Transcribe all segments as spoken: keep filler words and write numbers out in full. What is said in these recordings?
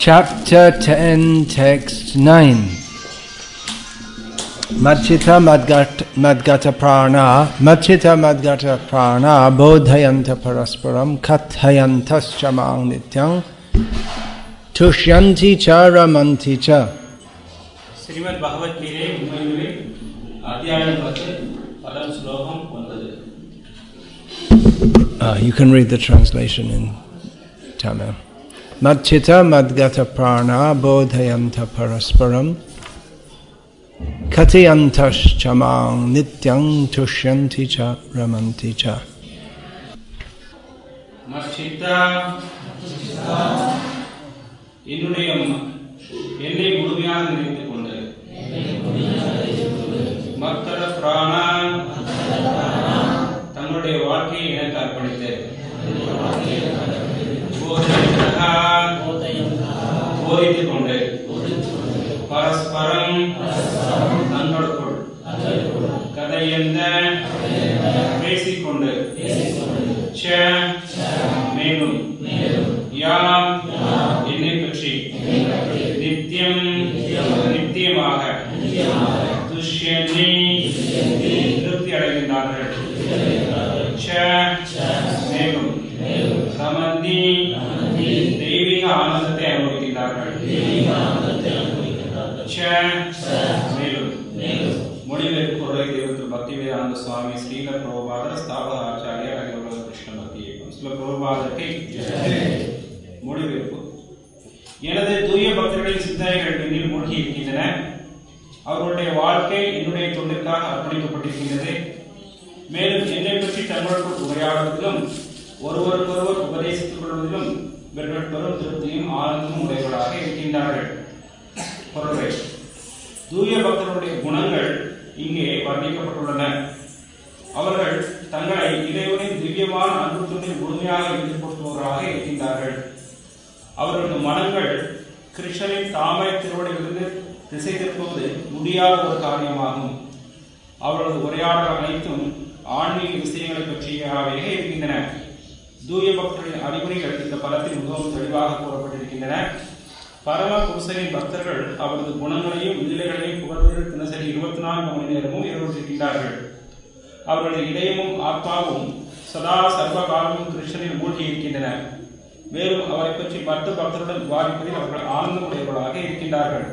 Chapter ten, Text nine. Madchita Madgata, Madgata Prana, Madchita Madgata Prana, Bodhayanta Parasparam, Kathayantas Chamang Nityang, Tushyanti Cha Ramanti Cha. Srimad Bhagavad Gita, Umayuve, Adhyayam Bhakti, Padam Slokam, Vandade. You can read the translation in Tamil. Madchita Madgata Prana, Bodhayanta Parasparam, Kathayantas Chamang Nityang, Tushyanti Cha Ramanti Cha. Madchita, Innudayam, என்னை முழுமையாக நினைத்துக் கொண்டு மத்தர பிராணா தங்களுடைய வாழ்க்கையை எனக்கு அர்ப்பணித்து போதித்துக் கொண்டு பரஸ்பரம் தங்களுக்குள் கதையெந்த பேசிக்கொண்டு மேலும் யாம் என்னை பற்றி நித்தியம் நித்தியமாக துஷ்யந்தி திருப்தி அடைகின்றார்கள் மேலும் சமந்தி தெய்வீக ஆனந்தத்தை அனுபவிக்கின்றார்கள் மேலும் மொழிபெயர்ப்பு பொருளை தேவத்தில் பக்திவேதாந்த சுவாமி ஸ்ரீல பிரபுபாதர் ஸ்தாபக ஆச்சாரியார் அகில கிருஷ்ண பக்தி இயக்கம் ஸ்ரீல பிரபுபாதருக்கு மொழிபெயர்ப்பு. எனது தூய பக்தர்களின் சிந்தனைகள் என்னில் மூழ்கி இருக்கின்றன. அவர்களுடைய வாழ்க்கை என்னுடைய தொண்டிற்காக அர்ப்பணிக்கப்பட்டிருக்கின்றது. மேலும் என்னை பற்றி தங்களுக்குள் உரையாடுவதிலும் ஒருவருக்கொருவர் உபதேசித்துக் கொள்வதிலும் இவர்கள் பெரும் திருப்தியும் ஆனந்தமும் உடையவர்களாக இருக்கின்றார்கள். பொருளை தூய பக்தர்களுடைய குணங்கள் இங்கே வர்ணிக்கப்பட்டுள்ளன. அவர்கள் தங்களை இறைவனின் திவ்யமான அன்பு தொண்டில் முழுமையாக ஈடுபடுத்துபவர்களாக இருக்கின்றார்கள். அவர்களது மனங்கள் கிருஷ்ணனின் தாமரை திருவடியிலிருந்து திசை திருப்புவது முடியாத ஒரு காரியமாகும். அவர்களது உரையாடல் அனைத்தும் ஆன்மீக விஷயங்களை பற்றியவே இருக்கின்றன. தூய பக்தர்களின் அறிகுறிகள் இந்த படத்தில் மிகவும் தெளிவாக கூறப்பட்டிருக்கின்றன. பரம புருஷனின் பக்தர்கள் அவரது குணங்களையும் நிலைகளையும் புகழ்ந்து தினசரி இருபத்தி நான்கு மணி நேரமும் ஈடுபட்டிருக்கின்றார்கள். அவர்களது இதயமும் ஆத்மாவும் சதா சர்வ காலமும் கிருஷ்ணனில் மூழ்கி இருக்கின்றன. மேலும் அவரை பற்றி மற்ற பக்தருடன் விவாதிப்பதில் அவர்கள் ஆனந்தமுடையவர்களாக இருக்கின்றார்கள்.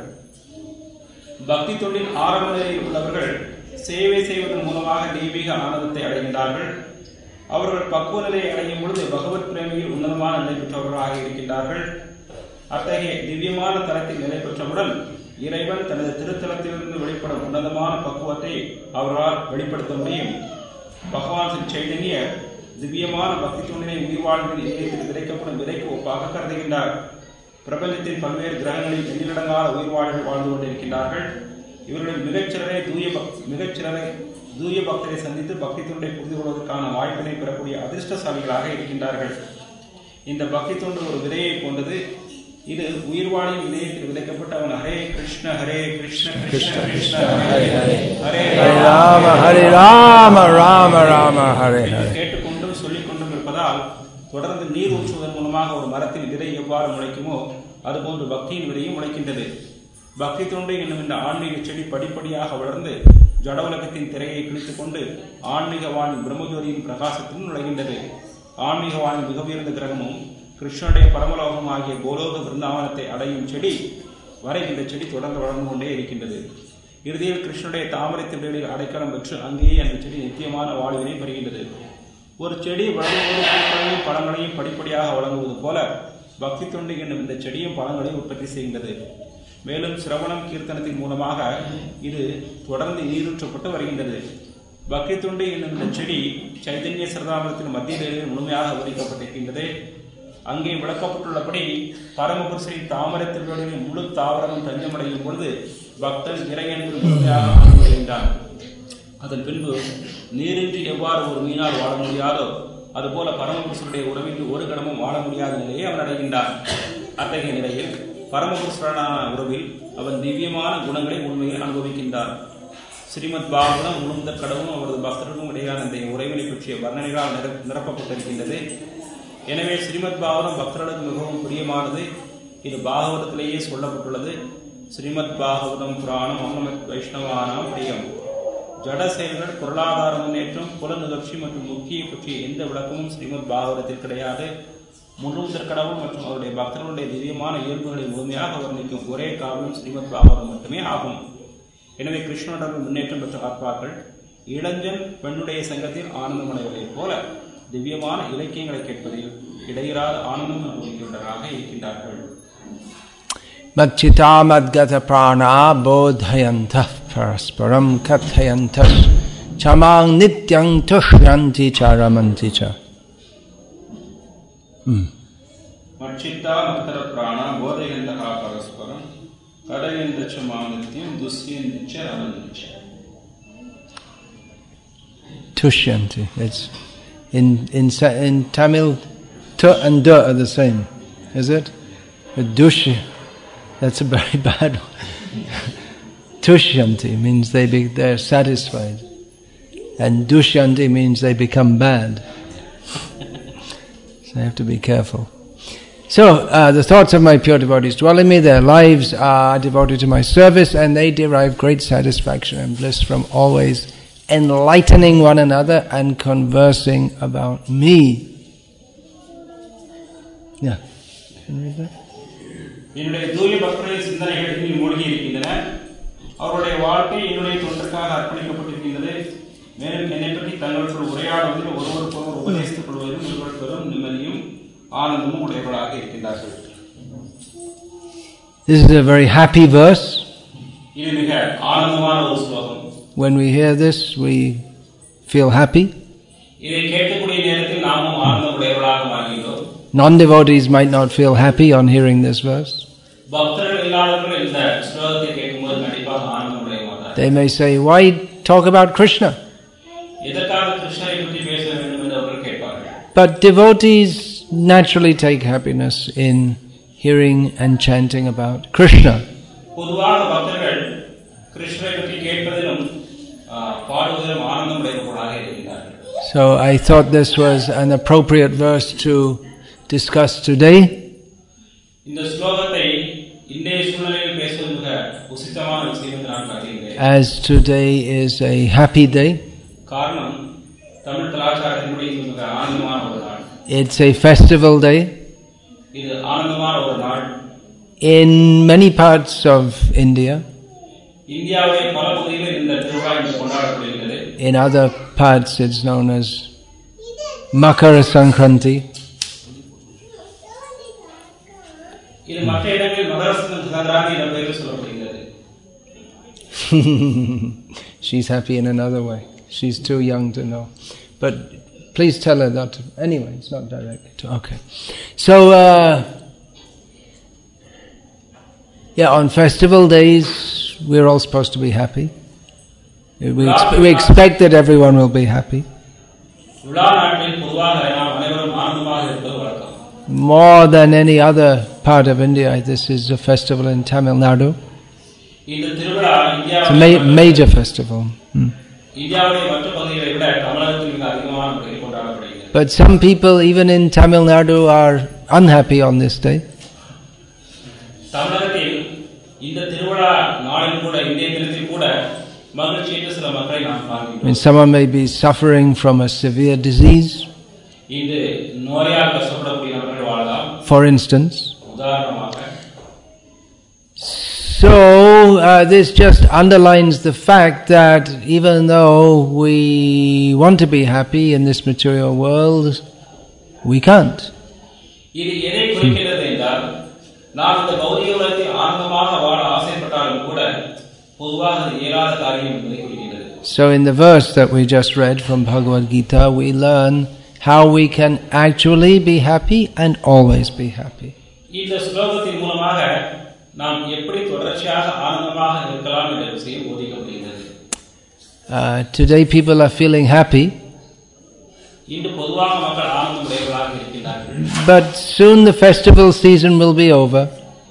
பக்தி தொண்டின் ஆரம்ப நிலையில் உள்ளவர்கள் சேவை செய்வதன் மூலமாக தெய்வீக ஆனந்தத்தை அடைகின்றார்கள். அவர்கள் பக்குவ நிலையை அடையும் பொழுது பகவத் பிரேமியில் உன்னதமான நிலை பெற்றவர்களாக இருக்கின்றார்கள். அத்தகைய திவ்யமான தரத்தில் நிலை பெற்றவுடன் இறைவன் தனது திருத்தலத்திலிருந்து வெளிப்படும் உன்னதமான பக்குவத்தை அவர்களால் வெளிப்படுத்த முடியும். பகவான் ஸ்ரீ சைதன்ய திவ்யமான பக்தி தொண்டினை உயிர் வாழ்வின் இதயத்தில் விதைக்கப்படும் விதைக்கு ஒப்பாக கருதுகின்றார். பிரபஞ்சத்தின் பல்வேறு கிரகங்களில் எண்ணிலடங்காத உயிர் வாழ்வில் வாழ்ந்து கொண்டிருக்கின்றார்கள். இவர்களின் மிகச்சிறரை தூய மிகச்சிறரை தூய பக்தரை சந்தித்து பக்தி தொண்டை புரிந்து கொள்வதற்கான வாய்ப்பினை பெறக்கூடிய அதிர்ஷ்டசாலிகளாக இருக்கின்றார்கள். இந்த பக்தி தொண்டு ஒரு விதையை போன்றது. இது உயிர்வாழின் இதயத்தில் விதைக்கப்பட்ட அவன் ஹரே கிருஷ்ண ஹரே கிருஷ்ண கிருஷ்ண கிருஷ்ண ஹரே ஹரே ராம ஹரே ராம ராம ராம ஹரே ஹரே கேட்டுக்கொண்டும் சொல்லிக் கொண்டும் இருப்பதால் தொடர்ந்து நீர் ஊற்றுவதன் மூலமாக ஒரு மரத்தின் விதை எவ்வாறு முளைக்குமோ அதுபோன்று பக்தியின் விதையும் முளைக்கின்றது. பக்தி தொண்டு என்னும் இந்த ஆன்மீக செடி படிப்படியாக வளர்ந்து ஜடவுலகத்தின் திரையை கிழித்துக் கொண்டு ஆன்மீக வானின் பிரம்மஜோதியின் பிரகாசத்திலும் நுழைகின்றது. ஆன்மீக வானின் மிக உயர்ந்த கிரகமும் கிருஷ்ணனுடைய பரமலோகம் ஆகிய கோலோக விருந்தாவனத்தை அடையும் செடி வரை இந்த செடி தொடர்ந்து வளர்ந்து கொண்டே இருக்கின்றது. இறுதியில் கிருஷ்ணனுடைய தாமரை திருடிகளில் அடைக்கலம் பெற்று அங்கேயே அந்த செடி நித்தியமான வாழ்வினை பெறுகின்றது. ஒரு செடி வளர்ந்தோடு பூக்களையும் பழங்களையும் படிப்படியாக வழங்குவது போல பக்தி தொண்டு என்னும் இந்த செடியும் பழங்களையும் உற்பத்தி செய்கின்றது. மேலும் சிரவணம் கீர்த்தனத்தின் மூலமாக இது தொடர்ந்து நீரூற்றப்பட்டு வருகின்றது. பக்தி தொண்டு என்னும் இந்த செடி சைதன்ய சிரதாமரத்தின் மத்திய முழுமையாக விவரிக்கப்பட்டிருக்கின்றது. அங்கே விளக்கப்பட்டுள்ளபடி பரமபுருஷரின் தாமரை திருவடிகளின் முழு தாவரமும் தஞ்சமடையும் பொழுது பக்தன் இறைவன் முழுமையாக ஆழ்வடைகின்றான். அதன் பின்பு நீரின்றி எவ்வாறு ஒரு மீனால் வாழ முடியாதோ அதுபோல பரமபுருஷருடைய உறவின்றி ஒரு கணமும் வாழ முடியாத நிலையை அவன் அடைகின்றான். அத்தகைய நிலையில் பரமபுருஷரான உறவில் அவன் திவ்யமான குணங்களை உண்மையில் அனுபவிக்கின்றான். ஸ்ரீமத் பாகவதம் முழுந்த கடவும் அவரது பக்தர்களுக்கும் இடையான இந்த உறவினை பற்றிய வர்ணனைகளால் நிரப்பப்பட்டிருக்கின்றது. எனவே ஸ்ரீமத் பாகவதம் பக்தர்களுக்கு மிகவும் பிரியமானது. இது பாகவதத்திலேயே சொல்லப்பட்டுள்ளது. ஸ்ரீமத் பாகவதம் புராணம் அன்னமத் வைஷ்ணவானாம் பிரியம். ஜட செயல்கள், பொருளாதார முன்னேற்றம், புல நிகழ்ச்சி மற்றும் முக்கிய பற்றிய எந்த விளக்கமும் ஸ்ரீமத் பாகவதத்தில் கிடையாது. முழுமுதற் கடவுள் மற்றும் அவருடைய பக்தர்களுடைய திவ்யமான இயல்புகளை முழுமையாக வர்ணிக்கும் ஒரே காவியம் ஸ்ரீமத் பாகவதம் மட்டுமே ஆகும். எனவே கிருஷ்ணனுடன் முன்னேற்றம் பெற்ற ஆத்மாக்கள் இளைஞன் பெண்ணுடைய சங்கத்தில் ஆனந்தம் அடைவதைப் போல திவ்யமான இலக்கியங்களை கேட்பதில் இடையிறாத ஆனந்தம் அனுபவிக்கின்றவராக இருக்கின்றார்கள். Madchita madgata prana bodhayantah parasparam kathayantah chamang nityang tushyanti charamanti cha. Madchita madgata prana bodhayantah parasparam kathayantah chamang nityang tushyanti charamanti cha. Tushyanti. It's in in in Tamil, tu and da are the same, is it? But dush. That's a very bad one. Tushyanti means they be, they're satisfied. And dushyanti means they become bad. So I have to be careful. So, uh, the thoughts of my pure devotees dwell in me, their lives are devoted to my service, and they derive great satisfaction and bliss from always enlightening one another and conversing about me. Yeah. Can you read that? என்னுடைய தூய பக்தர்களின் சிந்தனைகள் என்னில் மூழ்கி இருக்கின்றன. அவருடைய வாழ்க்கை என்னுடைய தொண்டிற்காக அர்ப்பணிக்கப்பட்டிருக்கின்றது. மேலும் என்னை பற்றி தங்களுக்குள் உரையாடுவதில் ஒருவருக்கொருவர் உபதேசித்துக் கொள்வதிலும் இவர்கள் பெரும் நிம்மதியும் ஆனந்தமும் உடையவர்களாக இருக்கின்றார்கள். This is a very happy verse. இது மிக ஆனந்தமான ஒரு ஸ்லோகம். When we hear this, we feel happy. இதை கேட்கக்கூடிய நேரத்தில் நாமும் ஆனந்தம் உடையவர்களாக மாறுகிறோம். Non-devotees might not feel happy on hearing this verse. They may say, why talk about Krishna? But devotees naturally take happiness in hearing and chanting about Krishna. So I thought this was an appropriate verse to discuss today. As today is a happy day. It's a festival day. In many parts of India. In other parts it's known as Makara Sankranti. She's happy in another way. She's too young to know. But please tell her that. Anyway, it's not directly to. Okay. So, uh, yeah, on festival days, we're all supposed to be happy. We, expe- we expect that everyone will be happy. More than any other part of India, this is a festival in Tamil Nadu. It's a ma- major festival. Hmm. But some people, even in Tamil Nadu, are unhappy on this day. I mean, someone may be suffering from a severe disease. For instance. So, uh, this just underlines the fact that even though we want to be happy in this material world, we can't. So in the verse that we just read from Bhagavad Gita, we learn how we can actually be happy and always be happy. Uh, today people are feeling happy, but soon the festival season will be over,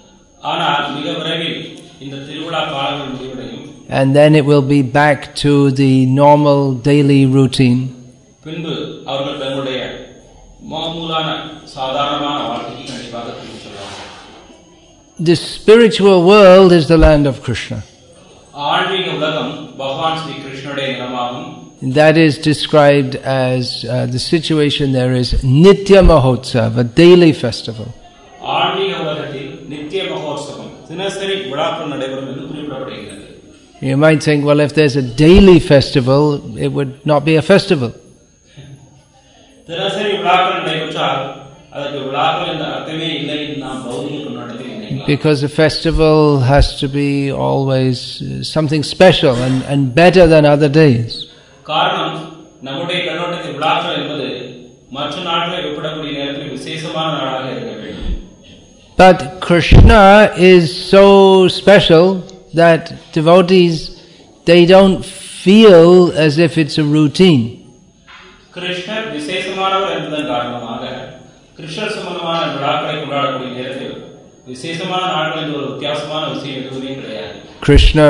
and then it will be back to the normal daily routine. the spiritual world is the land of Krishna. ஆன்மீக உலகம் பகவான் ஸ்ரீ கிருஷ்ணனுடைய நிலமாகும். That is described as uh, the situation there is Nitya Mahotsav, a daily festival. ஆன்மீக உலகத்தில் நித்திய மகோத்சவம் தினசரி விழாக்கள் நடைபெறும் என்று குறிப்பிடப்படுகிறது. You might think, well, if there's a daily festival, it would not be a festival. தினசரி விழாக்கள் நடைபெற்றால் அதற்கு விழாக்கள் என்ற அர்த்தமே இல்லை என்று நாம் பௌதிக கொண்டாட்டத்தில் நினைக்கலாம். Because a festival has to be always something special and, and better than other days. காரணம் நம்முடைய கண்ணோட்டத்தில் விழாக்கள் என்பது மற்ற நாட்களை ஒப்பிடக்கூடிய நேரத்தில் விசேஷமான நாளாக இருக்க வேண்டும். But Krishna is so special that devotees, they don't feel as if it's a routine. கிருஷ்ணர் விசேஷமானவர் என்பதன் காரணமாக கிருஷ்ணர் சம்பந்தமான விழாக்களை கொண்டாடக்கூடிய நேரத்தில் விசேஷமான நாட்கள் என்ற ஒரு வித்தியாசமான விஷயம் எதுவுமே கிடையாது. Krishna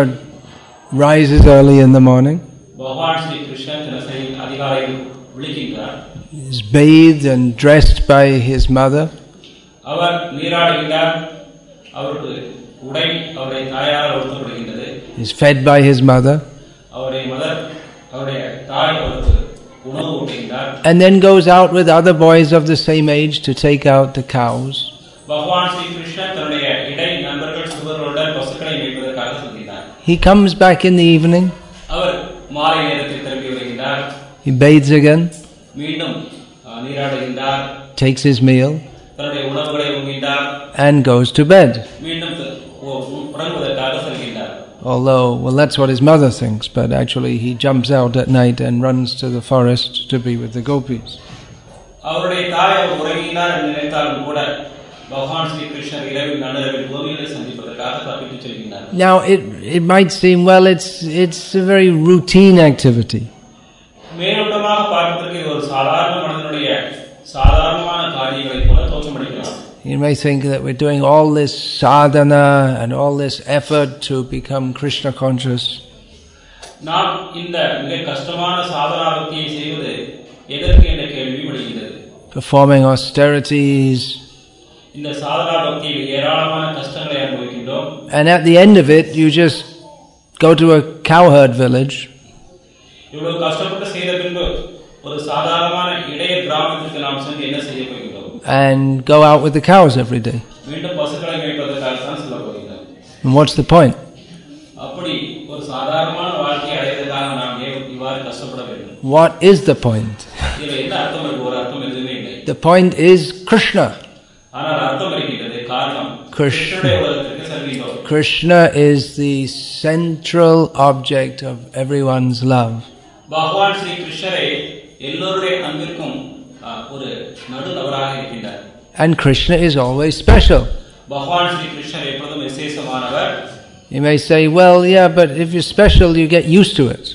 rises early in the morning. பகவான் ஸ்ரீ கிருஷ்ணன் தினசரி அதிகாலையில் விழிக்கின்றார். Is bathed and dressed by his mother. அவர் நீராடுகிறார். அவருக்கு உடை அவருடைய தாயாரால் உடுத்தப்படுகின்றது. Is fed by his mother. அவருடைய மதர் அவருடைய தாய் அவருக்கு உணவு ஊட்டுகின்றார். And then goes out with other boys of the same age to take out the cows. பகவான் ஸ்ரீ கிருஷ்ணன் தன்னுடைய இடை நண்பர்கள் சிறுவர்களுடன் பசுக்களை மேய்ப்பதற்காக செல்கிறார். He comes back in the evening. அவர் மாலை நேரத்தில் திரும்பி வருகின்றார். He bathes again. மீண்டும் நீராடுகின்றார். Takes his meal. தன்னுடைய உணவுகளை உண்கின்றார். And goes to bed. மீண்டும் உறங்குவதற்காக செல்கின்றார். Although, well, that's what his mother thinks, but actually he jumps out at night and runs to the forest to be with the gopis. அவருடைய தாய் அவர் உறங்கினார் என்று நினைத்தாலும் கூட பகவான் ஸ்ரீ கிருஷ்ணர் இரவில் நடுரவில் கோபிகளை சந்திப்பதற்காக தப்பித்துச் செல்கின்றார். Now, it it might seem, well, it's it's a very routine activity. மேலோட்டமாக பார்ப்பதற்கு இது ஒரு சாதாரண மனிதனுடைய சாதாரணமான காரியங்களைப் போல தோற்றமளிக்கலாம். You may think that we're doing all this sadhana and all this effort to become Krishna conscious. நாம் இந்த மிக கஷ்டமான சாதனா பக்தியை செய்வது எதற்கு என்ற கேள்வி எழுகிறது. Performing austerities. இந்த சாதனா பக்தியில் ஏராளமான கஷ்டங்களை அனுபவிக்கின்றோம். And at the end of it, you just go to a cowherd village. இவ்வளவு கஷ்டப்பட்டு செய்த பின்பு ஒரு சாதாரணமான இளைய கிராமத்துக்கு நாம் சென்று என்ன செய்ய போகிறோம்? And go out with the cows every day. மீண்டும் பசுக்களை மேய்ப்பதற்காக தான் செல்ல போகிறோம். And what's the point? அப்படி ஒரு சாதாரணமான வாழ்க்கையை அடைவதற்காக நாம் இவ்வாறு கஷ்டப்பட வேண்டும். What is the point? இதுல என்ன அர்த்தம் இருக்கு? ஒரு அர்த்தம் எதுவுமே இல்லை. The point is Krishna. ஆனால் அர்த்தம் இருக்கிறது. காரணம் கிருஷ்ணனுடைய உலகத்திற்கு செல்கிறோம். Krishna is the central object of everyone's love. பகவான் ஸ்ரீ கிருஷ்ணரே எல்லோருடைய அன்பிற்கும் ஒரு நடுநபராக இருக்கின்றார். And Krishna is always special. பகவான் ஸ்ரீ கிருஷ்ணர் எப்பொழுதும் விசேஷமானவர். You may say, well, yeah, but if you're special, you get used to it.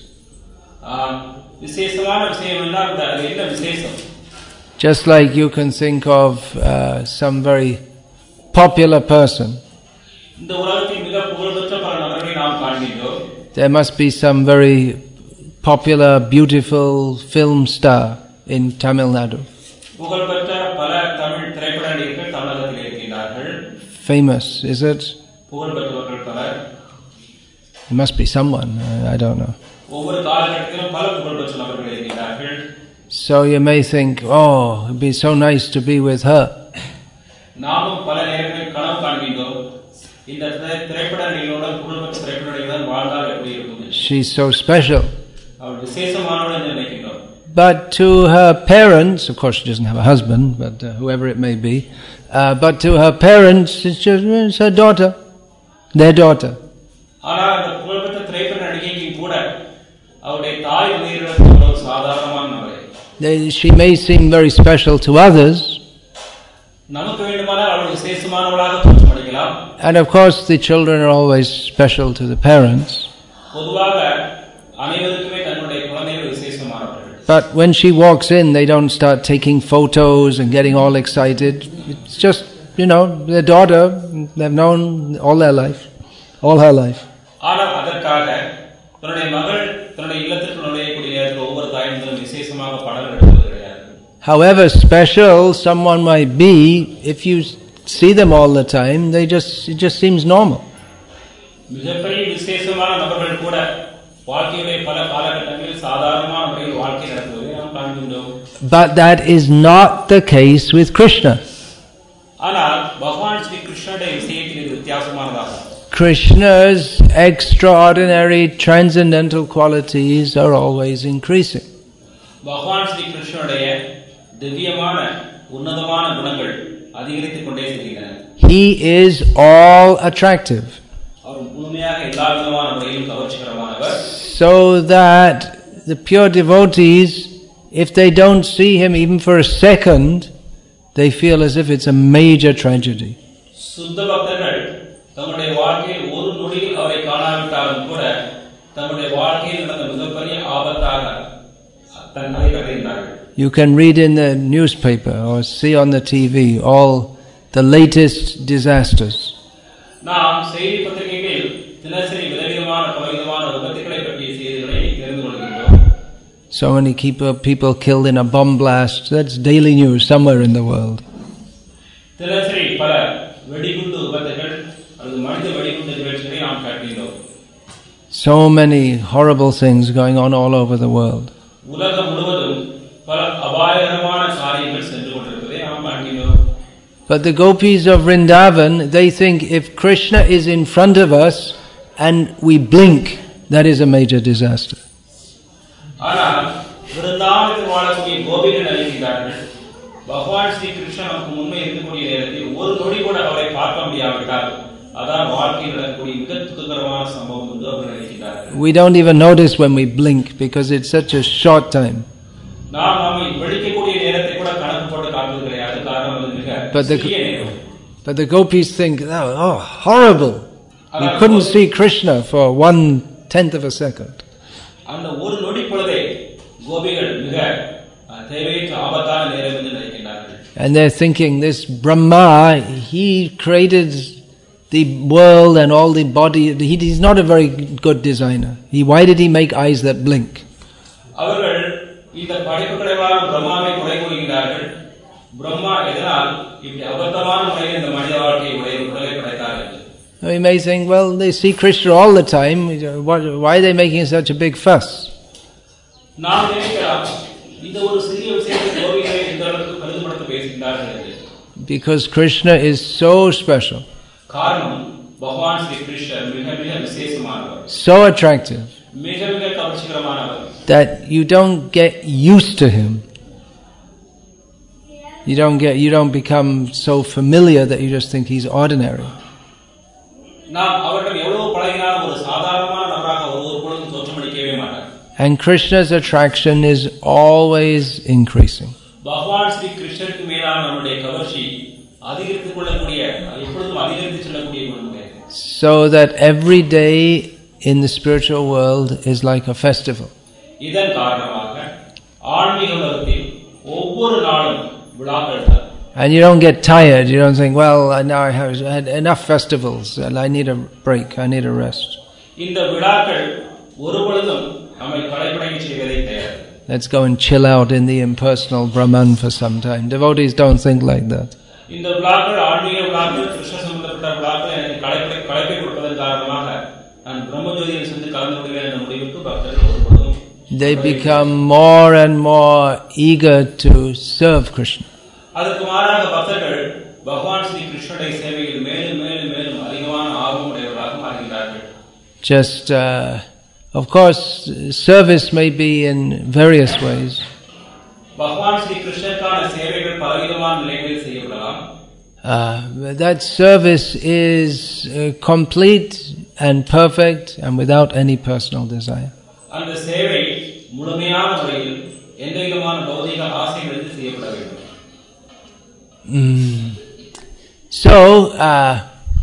விசேஷமான விஷயம் என்றால் அது என்ன விசேஷம்? Just like you can think of uh, some very popular person. இந்த உலகத்தில் மிக புகழ்பெற்ற பல நபர்களை நாம் காண்கிறோம். There must be some very popular, beautiful film star in Tamil Nadu. புகழ்பெற்ற பல தமிழ் திரைப்பட நடிகர்கள் தமிழகத்தில் இருக்கிறார்கள். Famous, is it? புகழ்பெற்றவர்கள் பலர். There must be someone, I don't know. ஒவ்வொரு காலகட்டத்திலும் பல புகழ்பெற்ற நபர்கள் இருக்கிறார்கள். So you may think, oh, it'd be so nice to be with her. நாமும் பல நேரங்களில் கனவு காண்கிறோம். இந்த திரைப்பட நடிகர்களுடன் புகழ்பெற்ற திரைப்பட நடிகர்கள் வாழ்ந்தால் எப்படி இருக்கும்? She's so special. அவள் விசேஷமானவள் என்று நினைக்கிறோம். But to her parents, of course she doesn't have a husband, but uh, whoever it may be, uh, but to her parents, it's just it's her daughter, their daughter. ஆனால் அந்த புகழ்பெற்ற திரைப்பட நடிகைக்கு கூட அவருடைய தாய் உயிரிழந்த ஒரு சாதாரணமான நபர். She may seem very special to others. நமக்கு வேண்டுமானால் அவள் விசேஷமானவளாக தோற்றமளிக்கலாம். And of course the children are always special to the parents. பொதுவாக அனைவருக்குமே தன்னுடைய குழந்தைகள் விசேஷமானவர்கள். But when she walks in, they don't start taking photos and getting all excited. It's just, you know, their daughter, they've known all their life, all her life. ஆனால் அதற்காக தன்னுடைய மகள் தன்னுடைய இல்லத்திற்கு நுழையக்கூடிய ஒவ்வொரு தாயினரும் விசேஷமாக படம் எடுப்பது கிடையாது. However special someone might be, if you see them all the time, they just it just seems normal. மிகப்பெரிய விசேஷமான நபர்கள் கூட வாழ்க்கையிலே பல காலகட்டங்களில் சாதாரணமான முறையில் வாழ்க்கை நடத்துவதை நாம் காண்கின்றோம். But that is not the case with Krishna. ஆனால் பகவான் ஸ்ரீ கிருஷ்ணனுடைய விஷயத்தில் இது வித்தியாசமானதாக. Krishna's extraordinary transcendental qualities are always increasing. பகவான் ஸ்ரீ கிருஷ்ணனுடைய திவ்யமான உன்னதமான குணங்கள் அதிகரித்துக் கொண்டே செல்கின்றன. He is all attractive. அவர் முழுமையாக எல்லா விதமான முறையிலும் கவர்ச்சிகரமானவர். So that the pure devotees, if they don't see him even for a second, they feel as if it's a major tragedy. சுத்த பக்தர்கள் தங்களுடைய வாழ்க்கையில் ஒரு நொடியில் அவரை காணாவிட்டாலும் கூட தங்களுடைய வாழ்க்கையில் நடந்த மிகப்பெரிய ஆபத்தாக தங்களை கருதுகிறார்கள். You can read in the newspaper or see on the T V all the latest disasters. நாம் செய்தி பத்திரிகைகளில் தினசரி விதவிதமான பலவிதமான விபத்துக்களை பற்றிய செய்திகளை தெரிந்து கொள்கிறோம். So many people killed in a bomb blast. That's daily news somewhere in the world. தினசரி பல வெடிகுண்டு விபத்துகள் அல்லது மனித வெடிகுண்டு நிகழ்ச்சிகளை நாம் காண்கிறோம். So many horrible things going on all over the world. உலகம் முழுவதும் பல அபாயகரமான காரியங்கள் சென்று கொண்டிருப்பதை நாம் காண்கிறோம். But the gopis of Vrindavan, they think if Krishna is in front of us and we blink, that is a major disaster. ஆனால் விருந்தாவனத்தில் வாழக்கூடிய கோபிகள் நினைக்கிறார்கள், பகவான் ஸ்ரீ கிருஷ்ணன் நமக்கு முன்னே இருக்கக்கூடிய நேரத்தில் ஒரு நொடி கூட அவரை பார்க்க முடியாவிட்டால் அதான் வாழ்க்கையில் நடக்கக்கூடிய மிக துக்ககரமான சம்பவம் என்று அவர்கள் நினைக்கிறார்கள். We don't even notice when we blink because it's such a short time. நாம் நாம விழிக்கக்கூடிய நேரத்தை கூட கணக்கு போட்டு காட்டுவது கிடையாது. காரணம் அது மிக சிறிய நேரம். But the gopis think, oh, oh horrible. We couldn't see Krishna for one tenth of a second. அந்த ஒரு நொடி பொழுதே கோபிகள் மிக தேவையற்ற ஆபத்தான நேரம் என்று நினைக்கிறார்கள். And they're thinking, this Brahma, he created the world and all the body. He, he's not a very good designer. He, why did he make eyes that blink? அவர்கள் இந்த படைப்புகளைவான பிரம்மாவை குறை கூறுகிறார்கள். பிரம்மா எதனால் இப்படி அபத்தமான முறையில் இந்த மனித வாழ்க்கையை உடலை படைத்தார்கள்? You may think, well, they see Krishna all the time. Why are they making such a big fuss? நாம் நினைக்கலாம் இந்த ஒரு சிறிய விஷயத்தை கோபிகளை இந்த அளவுக்கு கருதுபடுத்த பேசுகிறார்கள். Because Krishna is so special. காரணம் பகவான் ஸ்ரீ கிருஷ்ணர் மிக மிக விசேஷமானவர். So attractive. மிக மிக கவர்ச்சிகரமானவர். That you don't get used to him. You don't get you don't become so familiar that you just think he's ordinary. நாம் அவரிடம் எவ்வளவு பழகினாலும் ஒரு சாதாரணமான நபராக ஒவ்வொரு பொழுதும் தோற்றமளிக்கவே மாட்டார். And Krishna's attraction is always increasing. பகவான் ஸ்ரீ கிருஷ்ணருக்கு மேலான நம்முடைய கவர்ச்சி அதிகரித்துக் கொள்ளக்கூடிய எப்பொழுதும் அதிகரித்து செல்லக்கூடிய குணமே. So that every day in the spiritual world is like a festival. இதன் காரணமாக ஆன்மீக உலகத்தில் ஒவ்வொரு நாளும் விழாக்கள் தான். And you don't get tired. You don't think, well, now I have had enough festivals and I need a break. I need a rest. இந்த விழாக்கள் ஒருபொழுதும் நம்மை களைப்படைய செய்வதே கிடையாது. Let's go and chill out in the impersonal Brahman for some time. Devotees don't think like that. இந்த விழாக்கள் ஆன்மீக விழாக்கள் கிருஷ்ண சம்பந்தப்பட்ட விழாக்கள் எனக்கு களைப்பை களைப்பை கொடுப்பதன் காரணமாக நான் பிரம்மஜோதியில் சென்று கலந்து கொள்கிறேன் என்ற முடிவுக்கு பக்தர்கள் ஒருபொழுதும் they become more and more eager to serve Krishna. அதற்கு மாறாக பக்தர்கள் பகவான் ஸ்ரீ கிருஷ்ணனுடைய சேவையில் மேலும் மேலும் மேலும் அதிகமான ஆர்வம் உடையவர்களாக மாறுகிறார்கள். Just uh, of course service may be in various ways. பகவான் ஸ்ரீ கிருஷ்ணனுக்கான சேவைகள் பலவிதமான நிலைகளில் செய்யப்படலாம். Uh, that service is uh, complete and perfect and without any personal desire. அந்த சேவை முழுமையான முறையில் எந்த விதமான பௌதிக ஆசைகளின்றி செய்யப்பட வேண்டும். Mm. So uh,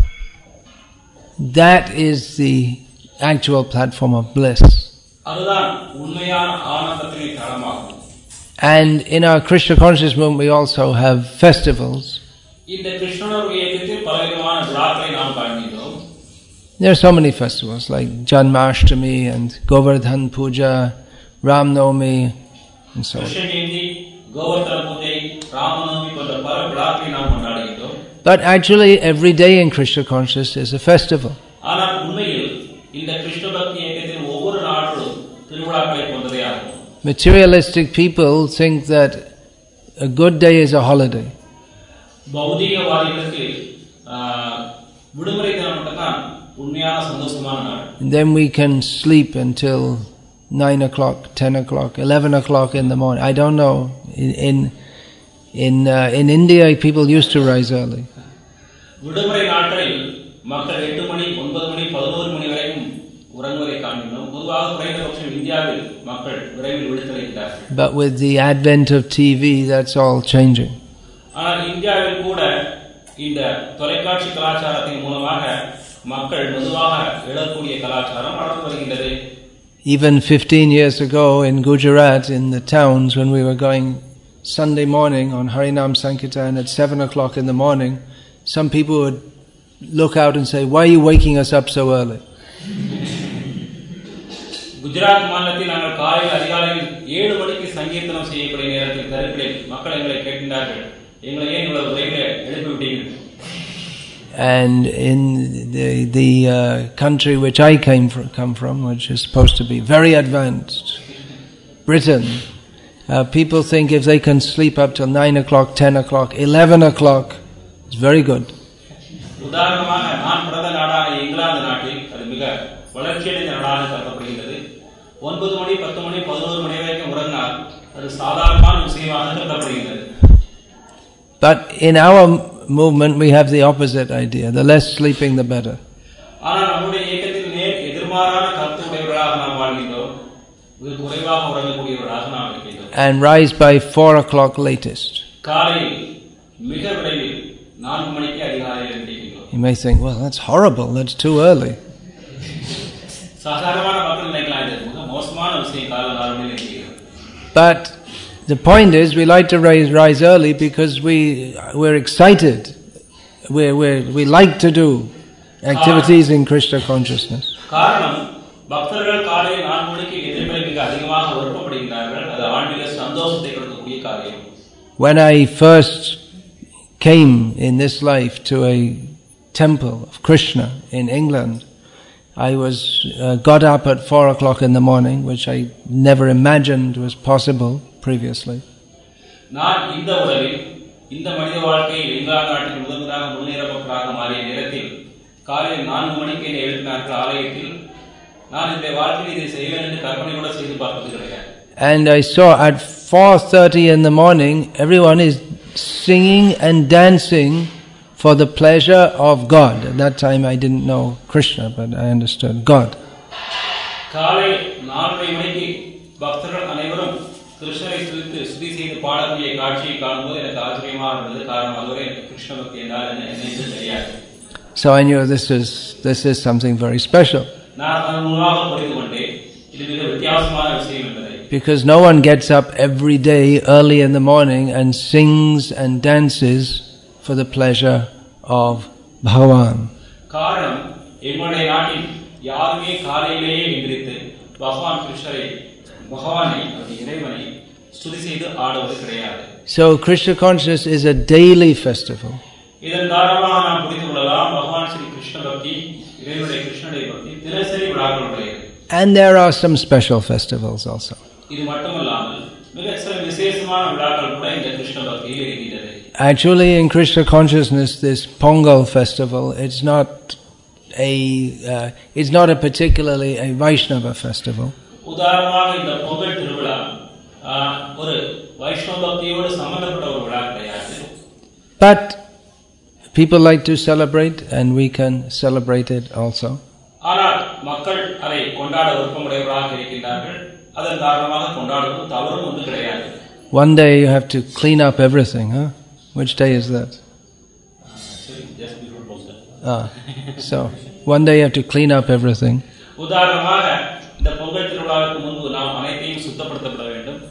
that is the actual platform of bliss. அதுதான் உண்மையான ஆனந்தத்தின் தளமாகும். And in our Krishna conscious movement we also have festivals. இந்த கிருஷ்ணர் இயக்கத்தில் பலவிதமான விழாக்களை நாம் காண்கிறோம். There are so many festivals like Janmashtami and Govardhan Puja, Ram Navami and so on. But actually every day in Krishna consciousness is a festival. ஆனால் உண்மையில் இந்த கிருஷ்ண பக்தி இயக்கத்தின் ஒவ்வொரு நாளும் திருவிழாக்களை போன்றதே ஆகும். Materialistic people think that a good day is a holiday. பௌதிகவாதிகளுக்கு விடுமுறை தினம் மட்டும்தான் உண்மையான சந்தோஷமான நாள். Then we can sleep until nine o'clock, ten o'clock, eleven o'clock in the morning. I don't know. In in in, uh, in India, people used to rise early. விடுமுறை நாட்களில் மக்கள் எட்டு மணி, ஒன்பது மணி, பதினோரு மணி வரைக்கும் உறங்குவதை காண்கிறோம். பொதுவாக குறைந்தபட்சம் இந்தியாவில் மக்கள் விரைவில் விழித்தெழுகிறார்கள். But with the advent of T V, that's all changing. ஆனால் இந்தியாவில் கூட இந்த தொலைக்காட்சி கலாச்சாரத்தின் மூலமாக மக்கள் மெதுவாக எழக்கூடிய கலாச்சாரம் வளர்ந்து வருகின்றது. Even fifteen years ago in Gujarat, in the towns, when we were going Sunday morning on Harinam Sankirtan at seven o'clock in the morning, some people would look out and say, "Why are you waking us up so early?" Gujarat மாநிலத்தில் நாங்கள் காலையில் அதிகாலையில் ஏழு மணிக்கு சங்கீர்த்தனம் செய்யக்கூடிய நேரத்தில் தெருக்களில் மக்கள் எங்களை கேட்கின்றார்கள், எங்களை ஏன் இவ்வளவு விரைவில் எழுப்பி விட்டீர்கள்? And in the the uh, country which I came from, come from, which is supposed to be very advanced, Britain, uh, people think if they can sleep up till nine o'clock, ten o'clock, eleven o'clock, it's very good. உதாரணமாக நான் பிறந்த நாடான இங்கிலாந்து நாட்டில் அது மிக வளர்ச்சியடைந்த நாடாக கருதப்படுகின்றது. ஒன்பது மணி, பத்து மணி, பதினோரு மணி வரைக்கும் உறங்கினால் அது சாதாரணமான விஷயமாக கருதப்படுகின்றது. But in our movement we have the opposite idea. The less sleeping the better. ஆனால் நம்முடைய இயக்கத்தில் நேர் எதிர்மாறான கருத்து உடையவர்களாக நாம் வாழ்கின்றோம். இது குறைவாக உறங்கக்கூடியவர்களாக நாம் இருக்கின்றோம். And rise by four o'clock latest. காலையில் மிக விரைவில் நான்கு மணிக்கு அதிகாலையில் எழுந்திருக்கின்றோம். You may think, well, that's horrible. That's too early. சாதாரணமான மக்கள் நினைக்கலாம் இது மிக மோசமான விஷயம் காலை நாலு மணிக்கு எழுந்திருக்கிறது. But the point is, we like to rise, rise early because we we're excited. We we we like to do activities in Krishna consciousness. காரணம் பக்தர்கள் காலையில் நான்கு மணிக்கு எதிர்மறை மிக அதிகமாக விருப்பப்படுகிறார்கள். அது ஆன்மீக சந்தோஷத்தை கொடுக்கக்கூடிய காரியம். When I first came in this life to a temple of Krishna in England, I was uh, got up at four o'clock in the morning, which I never imagined was possible previously. நான் இந்த உலகில் இந்த மனித வாழ்க்கையில் இங்கிலாந்து நாட்டில் முதன்முதலாக முன்னேறப்பட்டதாக மாறிய நேரத்தில் காலையில் நான்கு மணிக்கு என்னை எழுப்பினார்கள் ஆலயத்தில். நான் இந்த வாழ்க்கையில் இதை செய்வேன் என்று கற்பனை கூட செய்து பார்த்தது கிடையாது. And I saw at four thirty in the morning, everyone is singing and dancing for the pleasure of God. At that time I didn't know Krishna, but I understood God. காலை நான்கு மணிக்கு பக்தர்கள் அனைவரும் கிருஷ்ணரை துதித்து ஸ்துதி செய்து பாடக்கூடிய காட்சியை காணும்போது எனக்கு ஆச்சரியமாக இருந்தது. காரணம் அதுவரை கிருஷ்ண பக்தி என்றால் என்ன என்று தெரியாது. So I knew this is this is something very special. நான் அதன் மூலமாக புரிந்து கொண்டேன் இது மிக வித்தியாசமான விஷயம் என்பதை. Because no one gets up every day early in the morning and sings and dances for the pleasure of Bhagavan. காரணம் எங்களுடைய நாட்டில் யாருமே காலையிலேயே எந்திரித்து பகவான் கிருஷ்ணரை பகவானை இறைவனை ஸ்துதி செய்து ஆடுவது கிடையாது. So Krishna consciousness is a daily festival. இதன் காரணமாக நாம் புரிந்து கொள்ளலாம் பகவான் ஸ்ரீ கிருஷ்ண பக்தி இறைவனுடைய கிருஷ்ணனுடைய பக்தி தினசரி விழாக்கள் உடையது. And there are some special festivals also. இது மட்டுமல்லாமல் மிக சில விசேஷமான விழாக்கள் கூட இந்த கிருஷ்ண பக்தியில் இருக்கின்றது. Actually in Krishna consciousness this Pongal festival, it's not a uh, it's not a particularly a Vaishnava festival. உதாரணமாக இந்த பொங்கல் திருவிழா ஒரு வைஷ்ணவ பக்தியோடு சம்பந்தப்பட்ட ஒரு விழா கிடையாது. But people like to celebrate and we can celebrate it also. ஆனால் மக்கள் அதை கொண்டாட விருப்பமுடையவர்களாக இருக்கின்றார்கள். அதன் காரணமாக கொண்டாடுவது தவறும் ஒன்றும் கிடையாது. One day you have to clean up everything, huh? Which day is that? Just before Pongal. Ah, so one day you have to clean up everything. உதாரணமாக இந்த பொங்கல் திருவிழாவுக்கு முன்பு நாம் அனைத்தையும் சுத்தப்படுத்தப்பட வேண்டும்.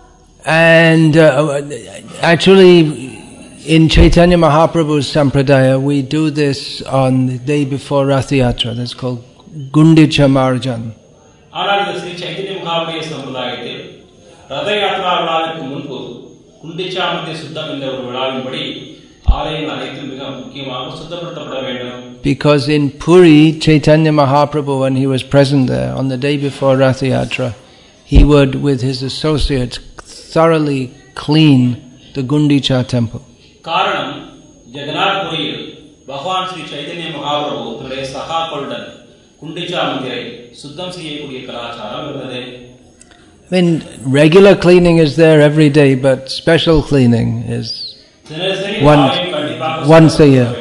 And uh, actually in Chaitanya Mahaprabhu's Sampradaya we do this on the day before Rath Yatra. That's called Gundicha Marjan. ஆனால் இந்த ஸ்ரீ சைத்தன்ய மகாபிரபு சம்பிரதாயத்தில் ரத யாத்ரா விழாவுக்கு முன்பு குண்டிச்சாமத்தை சுத்தம் என்ற ஒரு விழாவின்படி ஆலயங்கள் அனைத்தும் மிக முக்கியமாக சுத்தப்படுத்தப்பட வேண்டும். Because in Puri, Chaitanya Mahaprabhu, when he was present there on the day before Rath Yatra, he would, with his associates, thoroughly clean the Gundicha temple. காரணம் ஜெகநாத்புரியில் பகவான் ஸ்ரீ சைதன்ய மகாபிரபு தன்னுடைய சகாக்களுடன் குண்டிச்சா மந்திரை சுத்தம் செய்யக்கூடிய கலாச்சாரம் இருந்தது. I mean, regular cleaning is there every day, but special cleaning is one, once a year.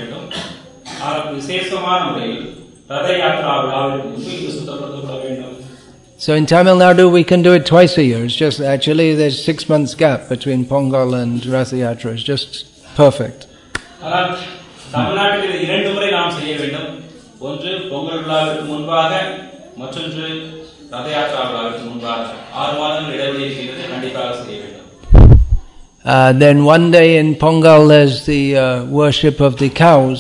So in Tamil Nadu we can do it twice a year. It's just actually there's six months gap between Pongal and Rath Yatra. It's just perfect. தமிழ்நாட்டில் இரண்டு முறை நாம் செய்ய வேண்டும். ஒன்று பொங்கல் விழாவிற்கு முன்பாக, மற்றொன்று ரத யாத்ரா விழாவிற்கு முன்பாக. ஆறு மாதங்கள் இடைவெளி இருக்கிறது, கண்டிப்பாக செய்ய வேண்டும். Uh, then one day in Pongal there's the uh, worship of the cows.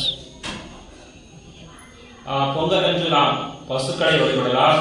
Pongal அன்று நாம் பசுக்களை வழிபடலாம்.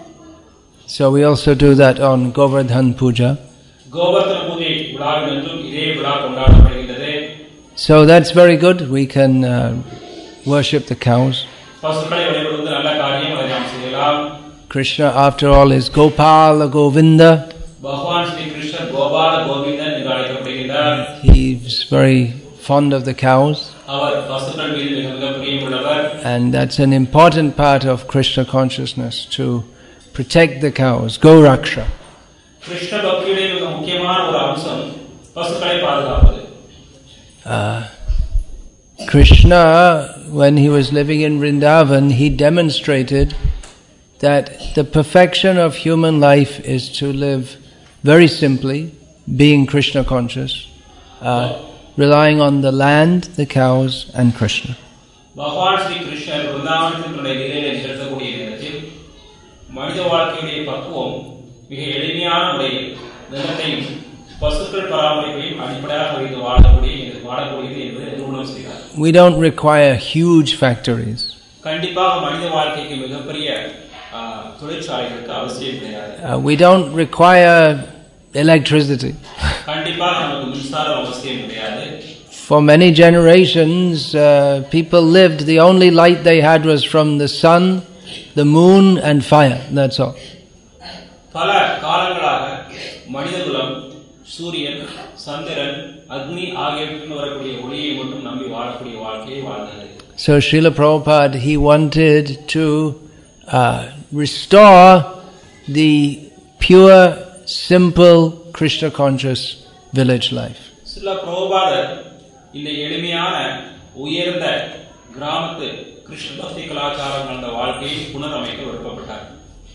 So we also do that on Govardhan Puja. Govardhana பூஜை விழாவினன்றும் இதே விழா கொண்டாடப்படுகிறது. So that's very good. We can uh, worship the cows. பசுக்களை வழிபடுவது நல்ல காரியம், அதை நாம் செய்யலாம். Krishna, after all, is Gopala Govinda. பகவான் ஸ்ரீ கிருஷ்ணர் கோபால கோவிந்தன் என்று அழைக்கப்படுகிறார். He's very fond of the cows. அவர் பசுக்கள் மீது மிக மிக பிரியமுள்ளவர். And that's an important part of Krishna consciousness, to protect the cows. Go Raksha. Krishna பக்தியுடைய மிக முக்கியமான ஒரு அம்சம் பசுக்களை பாதுகாப்பது. Uh, Krishna, when he was living in Vrindavan, he demonstrated that the perfection of human life is to live very simply, being Krishna conscious, uh, relying on the land, the cows and Krishna. பகவான் ஸ்ரீ கிருஷ்ணர் விருந்தாவனத்தினுடைய நிலையில நிகழ்த்தக்கூடிய நேரத்தில் மனித வாழ்க்கையுடைய பக்குவம் மிக எளிமையான முறையில் நிலத்தையும் பசுக்கள் பராமரிப்பையும் அடிப்படையாக வைத்து வாழக்கூடிய வாழக்கூடியது என்பதை நிரூபணம் செய்தார். We don't require huge factories. கண்டிப்பாக மனித வாழ்க்கைக்கு மிகப்பெரிய தொழிற்சாலைகளுக்கு அவசியம் கிடையாது. We don't require electricity. கண்டிப்பாக நமக்கு மின்சாரம் அவசியம் கிடையாது. For many generations, uh, people lived, the only light they had was from the sun, the moon and fire. That's all. பல காலங்களாக மனிதகுலம் சூரியன், சந்திரன், அக்னி ஆகியவற்றிலிருந்து வரக்கூடிய ஒளியை மட்டும் நம்பி வாழக்கூடிய வாழ்க்கையை வாழ்ந்தது. So Srila Prabhupada, he wanted to uh, restore the pure, simple, Krishna conscious village life. Srila Prabhupada இந்த எளிமையான உயர்ந்த கிராமத்து கிருஷ்ண பக்தி கலாச்சாரம் அந்த வாழ்க்கையை புனரமைக்க விருப்பப்பட்டார்.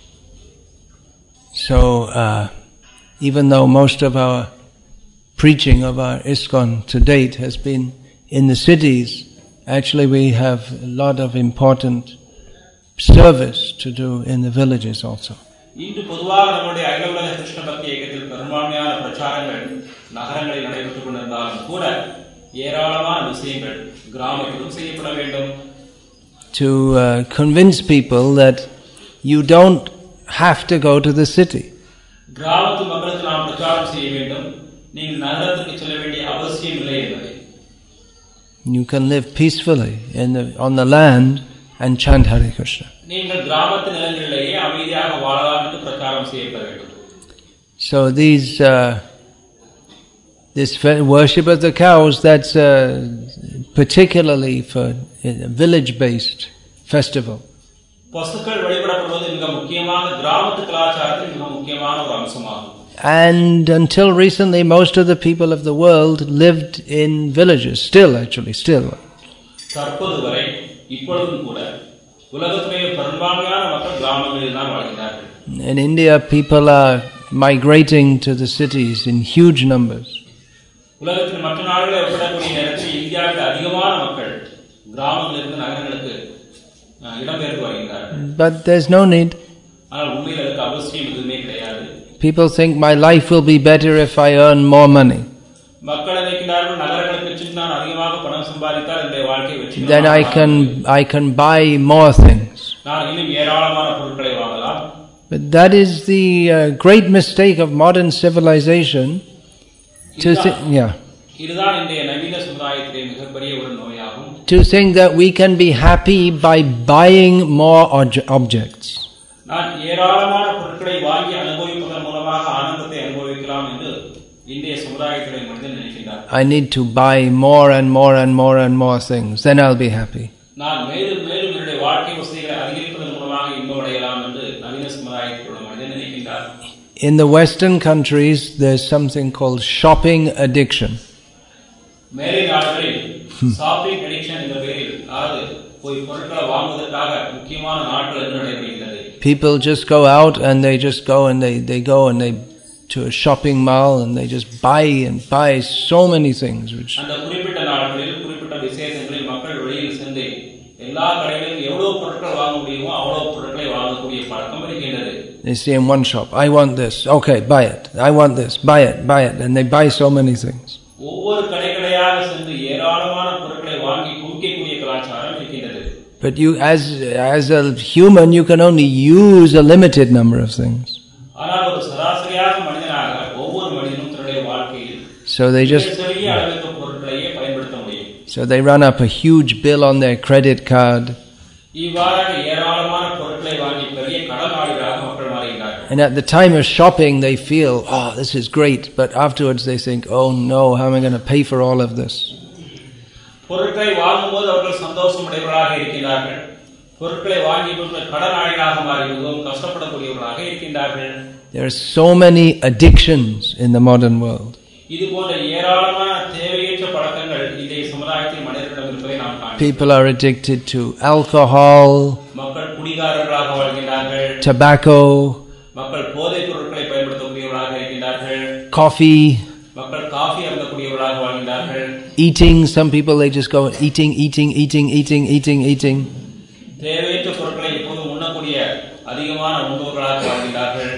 So uh, even though most of our preaching of our ISKCON to date has been in the cities, actually we have a lot of important service to do in the villages also. இன்று பொதுவாக நம்முடைய அகில உலக கிருஷ்ண பக்தி இயக்கத்தில் பெரும்பான்மையான பிரச்சாரங்கள் நகரங்களில் நடைபெற்றுக் கொண்டிருந்தாலும் கூட ஏராளமான விஷயங்கள் கிராமத்திலும் செய்யப்பட வேண்டும். To uh, convince people that you don't have to go to the city. கிராமத்து மக்களுக்கு நாம் பிரச்சாரம் செய்ய வேண்டும், நீங்கள் நகரத்துக்கு செல்ல வேண்டிய அவசியம் இல்லை என்பதை. You can live peacefully in the, on the land and chant Hare Krishna. நீங்கள் கிராமத்து நிலங்களிலேயே அமைதியாக வாழலாம் என்று பிரச்சாரம் செய்யப்பட வேண்டும். So these uh, this worship of the cows, that's uh, particularly for a village-based festival. பசுக்கள் வழிபடப்படுவது மிக முக்கியமான கிராமத்து கலாச்சாரத்தில் மிக முக்கியமான ஒரு அம்சமாகும். And until recently, most of the people of the world lived in villages. Still, actually, still. தற்போது வரை இப்பொழுதும் கூட உலகத்திலே பெரும்பான்மையான மக்கள் கிராமங்களில் தான் வாழ்கிறார்கள். In India, people are migrating to the cities in huge numbers. உலகத்தின் மற்ற நாடுகளில் ஒப்பிடக்கூடிய நேரத்தில் இந்தியாவில் அதிகமான மக்கள் கிராமங்களிலிருந்து நகரங்களுக்கு இடம்பெயர்ந்து வருகிறார்கள். But there's no need. ஆனால் உண்மையில் அதுக்கு அவசியம் எதுவுமே கிடையாது. People think my life will be better if I earn more money. மக்கள் நினைக்கிறார்கள் நகரங்களுக்கு சென்று நான் அதிகமாக பணம் சம்பாதித்தால் என்னுடைய வாழ்க்கை வெற்றி. Then I can I can buy more things. நான் இன்னும் ஏராளமான பொருட்களை வாங்கலாம். But that is the uh, great mistake of modern civilization. To th- yeah. இதுதான் இன்றைய நவீன சமுதாயத்திலே மிகப்பெரிய ஒரு நோயாகும். To think that we can be happy by buying more objects. நான் ஏராளமான பொருட்களை வாங்கி அனுபவிப்பதன் மூலமாக ஆனந்தத்தை அனுபவிக்கலாம் என்று இன்றைய சமுதாயத்திலே மனிதன் நினைக்கிறார். I need to buy more and more and more and more things, then I'll be happy. நான் மேலும் மேலும் என்னுடைய வாழ்க்கை வசதிகளை அதிகரிப்பதன் மூலமாக இன்பம் அடையலாம் என்று நவீன சமுதாயத்தில் உள்ள மனிதன் நினைக்கிறார். In the Western countries, there's something called shopping addiction. மேலை நாடுகளில் ஷாப்பிங் அடிக்ஷன் என்ற பெயரில் அதாவது போய் பொருட்களை வாங்குவதற்காக முக்கியமான நாட்கள் என்று நடைபெறுகிறது. People just go out and they just go and they they go and they to a shopping mall and they just buy and buy so many things which அந்த குறிப்பிட்ட நாட்களில் குறிப்பிட்ட விசேஷங்களில் மக்கள் வெளியில் சென்று எல்லா கடைகளிலும் எவ்வளவு பொருட்கள் வாங்க முடியுமோ அவ்வளவு பொருட்களை வாங்கக்கூடிய பழக்கம் இருக்கின்றது. They see in one shop, I want this, okay, buy it. I want this, buy it, buy it, and they buy so many things. ஒவ்வொரு கடைகளையாக சென்று ஏராளமான பொருட்களை வாங்கி குவிக்கக்கூடிய கலாச்சாரம் இருக்கின்றது. But you, as as a human, you can only use a limited number of things. ஆனால் ஒரு சராசரியாக மனிதனாக ஒவ்வொரு மனிதனும் தன்னுடைய வாழ்க்கையில் So they just சிறிய அளவுக்கு பொருட்களையே பயன்படுத்த முடியும். So they run up a huge bill on their credit card. இவ்வாறாக ஏராளமான பொருட்களை வாங்கி பெரிய கடனாளிகளாக மக்கள் மாறுகிறார்கள். And at the time of shopping, they feel, oh, this is great. But afterwards they think, oh no, how am I going to pay for all of this? பொருட்களை வாங்கும்போது அவர்கள் சந்தோஷம் அடைவர்களாக இருக்கிறார்கள். பொருட்களை வாங்கி கடனாளிகளாக மாறி மிகவும் கஷ்டப்படக்கூடியவர்களாக இருக்கின்றார்கள். There are so many addictions in the modern world. இது போன்ற ஏராளமான தேவையற்ற பழக்கங்கள் இன்றைய சமுதாயத்தில் மனிதர்களிடம் இருப்பதை நாம் காண்கிறோம். People are addicted to alcohol, மக்கள் குடிகாரர்களாக வாழ்கிறார்கள். tobacco, மக்கள் போதைப் பொருட்களை பயன்படுத்தக்கூடியவர்களாக இருக்கின்றார்கள். coffee, மக்கள் காஃபி அருந்தக்கூடியவர்களாக வாழ்கிறார்கள். eating. Some people, they just go eating, eating, eating, eating, eating, eating. தேவையற்ற பொருட்களை எப்போதும் உண்ணக்கூடிய அதிகமான உணவுகளாக வாழ்கிறார்கள்.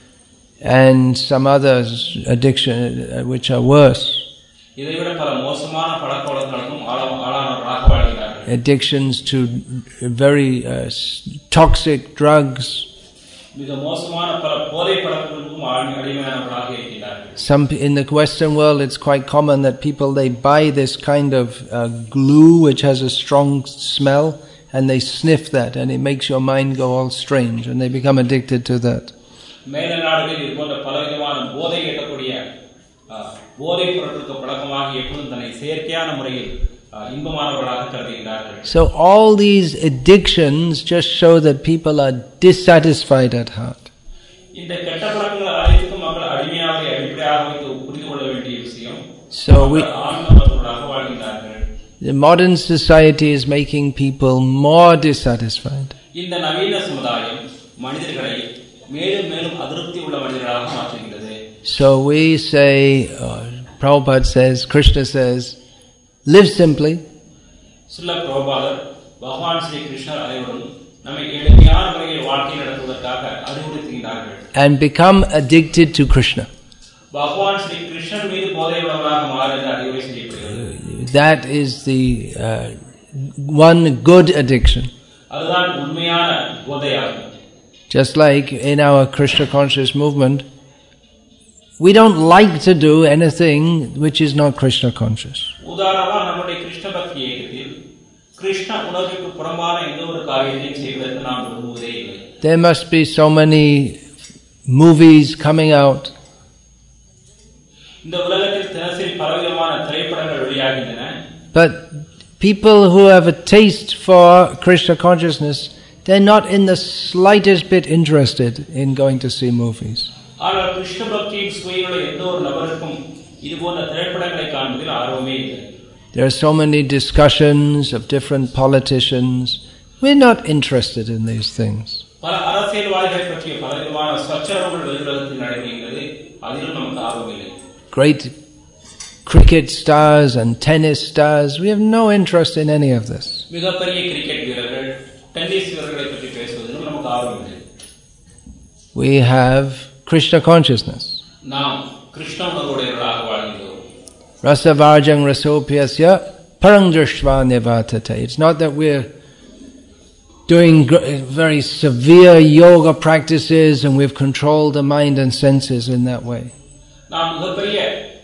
And some others addiction which are worse. இதைவிட பல மோசமான பழக்கவழக்கங்களுக்கும் ஆளானவர்களாக வாழ்கிறார்கள். Addictions to very uh, toxic drugs. மிக மோசமான பல போதை பழக்கங்களுக்கும் அடிமையானவர்களாக இருக்கிறார்கள். Some in the Western world, it's quite common that people, they buy this kind of uh, glue which has a strong smell, and they sniff that, and it makes your mind go all strange, and they become addicted to that. மேல நாடுகளில் இது போன்ற பலவிதமான போதை ஏற்றக்கூடிய போதை பொருட்களுக்கு பழக்கமாக எப்போதும் தன்னை செயற்கையான முறையில் இன்பமானவர்களாக கருதுகிறார்கள். So all these addictions just show that people are dissatisfied at heart. இந்த கெட்ட பழக்கங்கள் அனைத்துக்கும் மக்கள் அடிமையாவதை அடிப்படையாக வைத்து புரிந்து கொள்ள வேண்டிய விஷயம். So we, ஆன்மீகமாக வாழ்கிறார்கள். the modern society is making people more dissatisfied. இந்த நவீன சமுதாயம் மனிதர்களை மேலும் மேலும் அதிருப்தி உள்ள மனிதர்களாக மாற்றுகிறது. So we say, uh, Prabhupada says, Krishna says, live simply. சில பிரபுபாதர் பகவான் ஸ்ரீ கிருஷ்ணர் அனைவரும் நம்மை எளிமையான முறையில் வாழ்க்கை நடத்துவதற்காக அறிவுறுத்துகிறார்கள். And become addicted to Krishna. பகவான் ஸ்ரீ கிருஷ்ணர் மீது போதையுள்ளவராக மாற என்று அறிவுரை செய்யப்படுகிறது. That is the uh, one good addiction. அதுதான் உண்மையான போதையாகும். Just like in our Krishna conscious movement, we don't like to do anything which is not Krishna conscious. உதாரணமாக நம்முடைய கிருஷ்ண பக்தி இயக்கத்தில் கிருஷ்ண உணர்வுக்கு புறம்பான எந்த ஒரு காரியத்தையும் செய்வதற்கு நாம் விரும்புவதே இல்லை. There must be so many movies coming out. இந்த உலகத்தில் தினசரி பலவிதமான திரைப்படங்கள் வெளியாகின்றன. But people who have a taste for Krishna consciousness, they're not in the slightest bit interested in going to see movies. ஆனால் கிருஷ்ண பக்தியின் சுவையுள்ள எந்த ஒரு நபருக்கும் இது போன்ற திரைப்படங்களை காண்பதில் ஆர்வமே இல்லை. There are so many discussions of different politicians. We're not interested in these things. பல அரசியல்வாதிகளை பற்றிய பலவிதமான சர்ச்சைகள் வெளியுலகத்தில் நடைபெறுகிறது. அதிலும் நமக்கு ஆர்வம் இல்லை. Great cricket stars and tennis stars, we have no interest in any of this. மிகப்பெரிய கிரிக்கெட் வீரர்கள், டென்னிஸ் வீரர்களை பற்றி பேசுவதிலும் நமக்கு ஆர்வம் இல்லை. We have Krishna consciousness. நாம் கிருஷ்ண உணர்வுடையவர்களாக வாழ்கிறோம். Rasavarjang rasopyasya parangdrashva nivatate. It's not that we're doing very severe yoga practices and we've controlled the mind and senses in that way. நாம் மிகப்பெரிய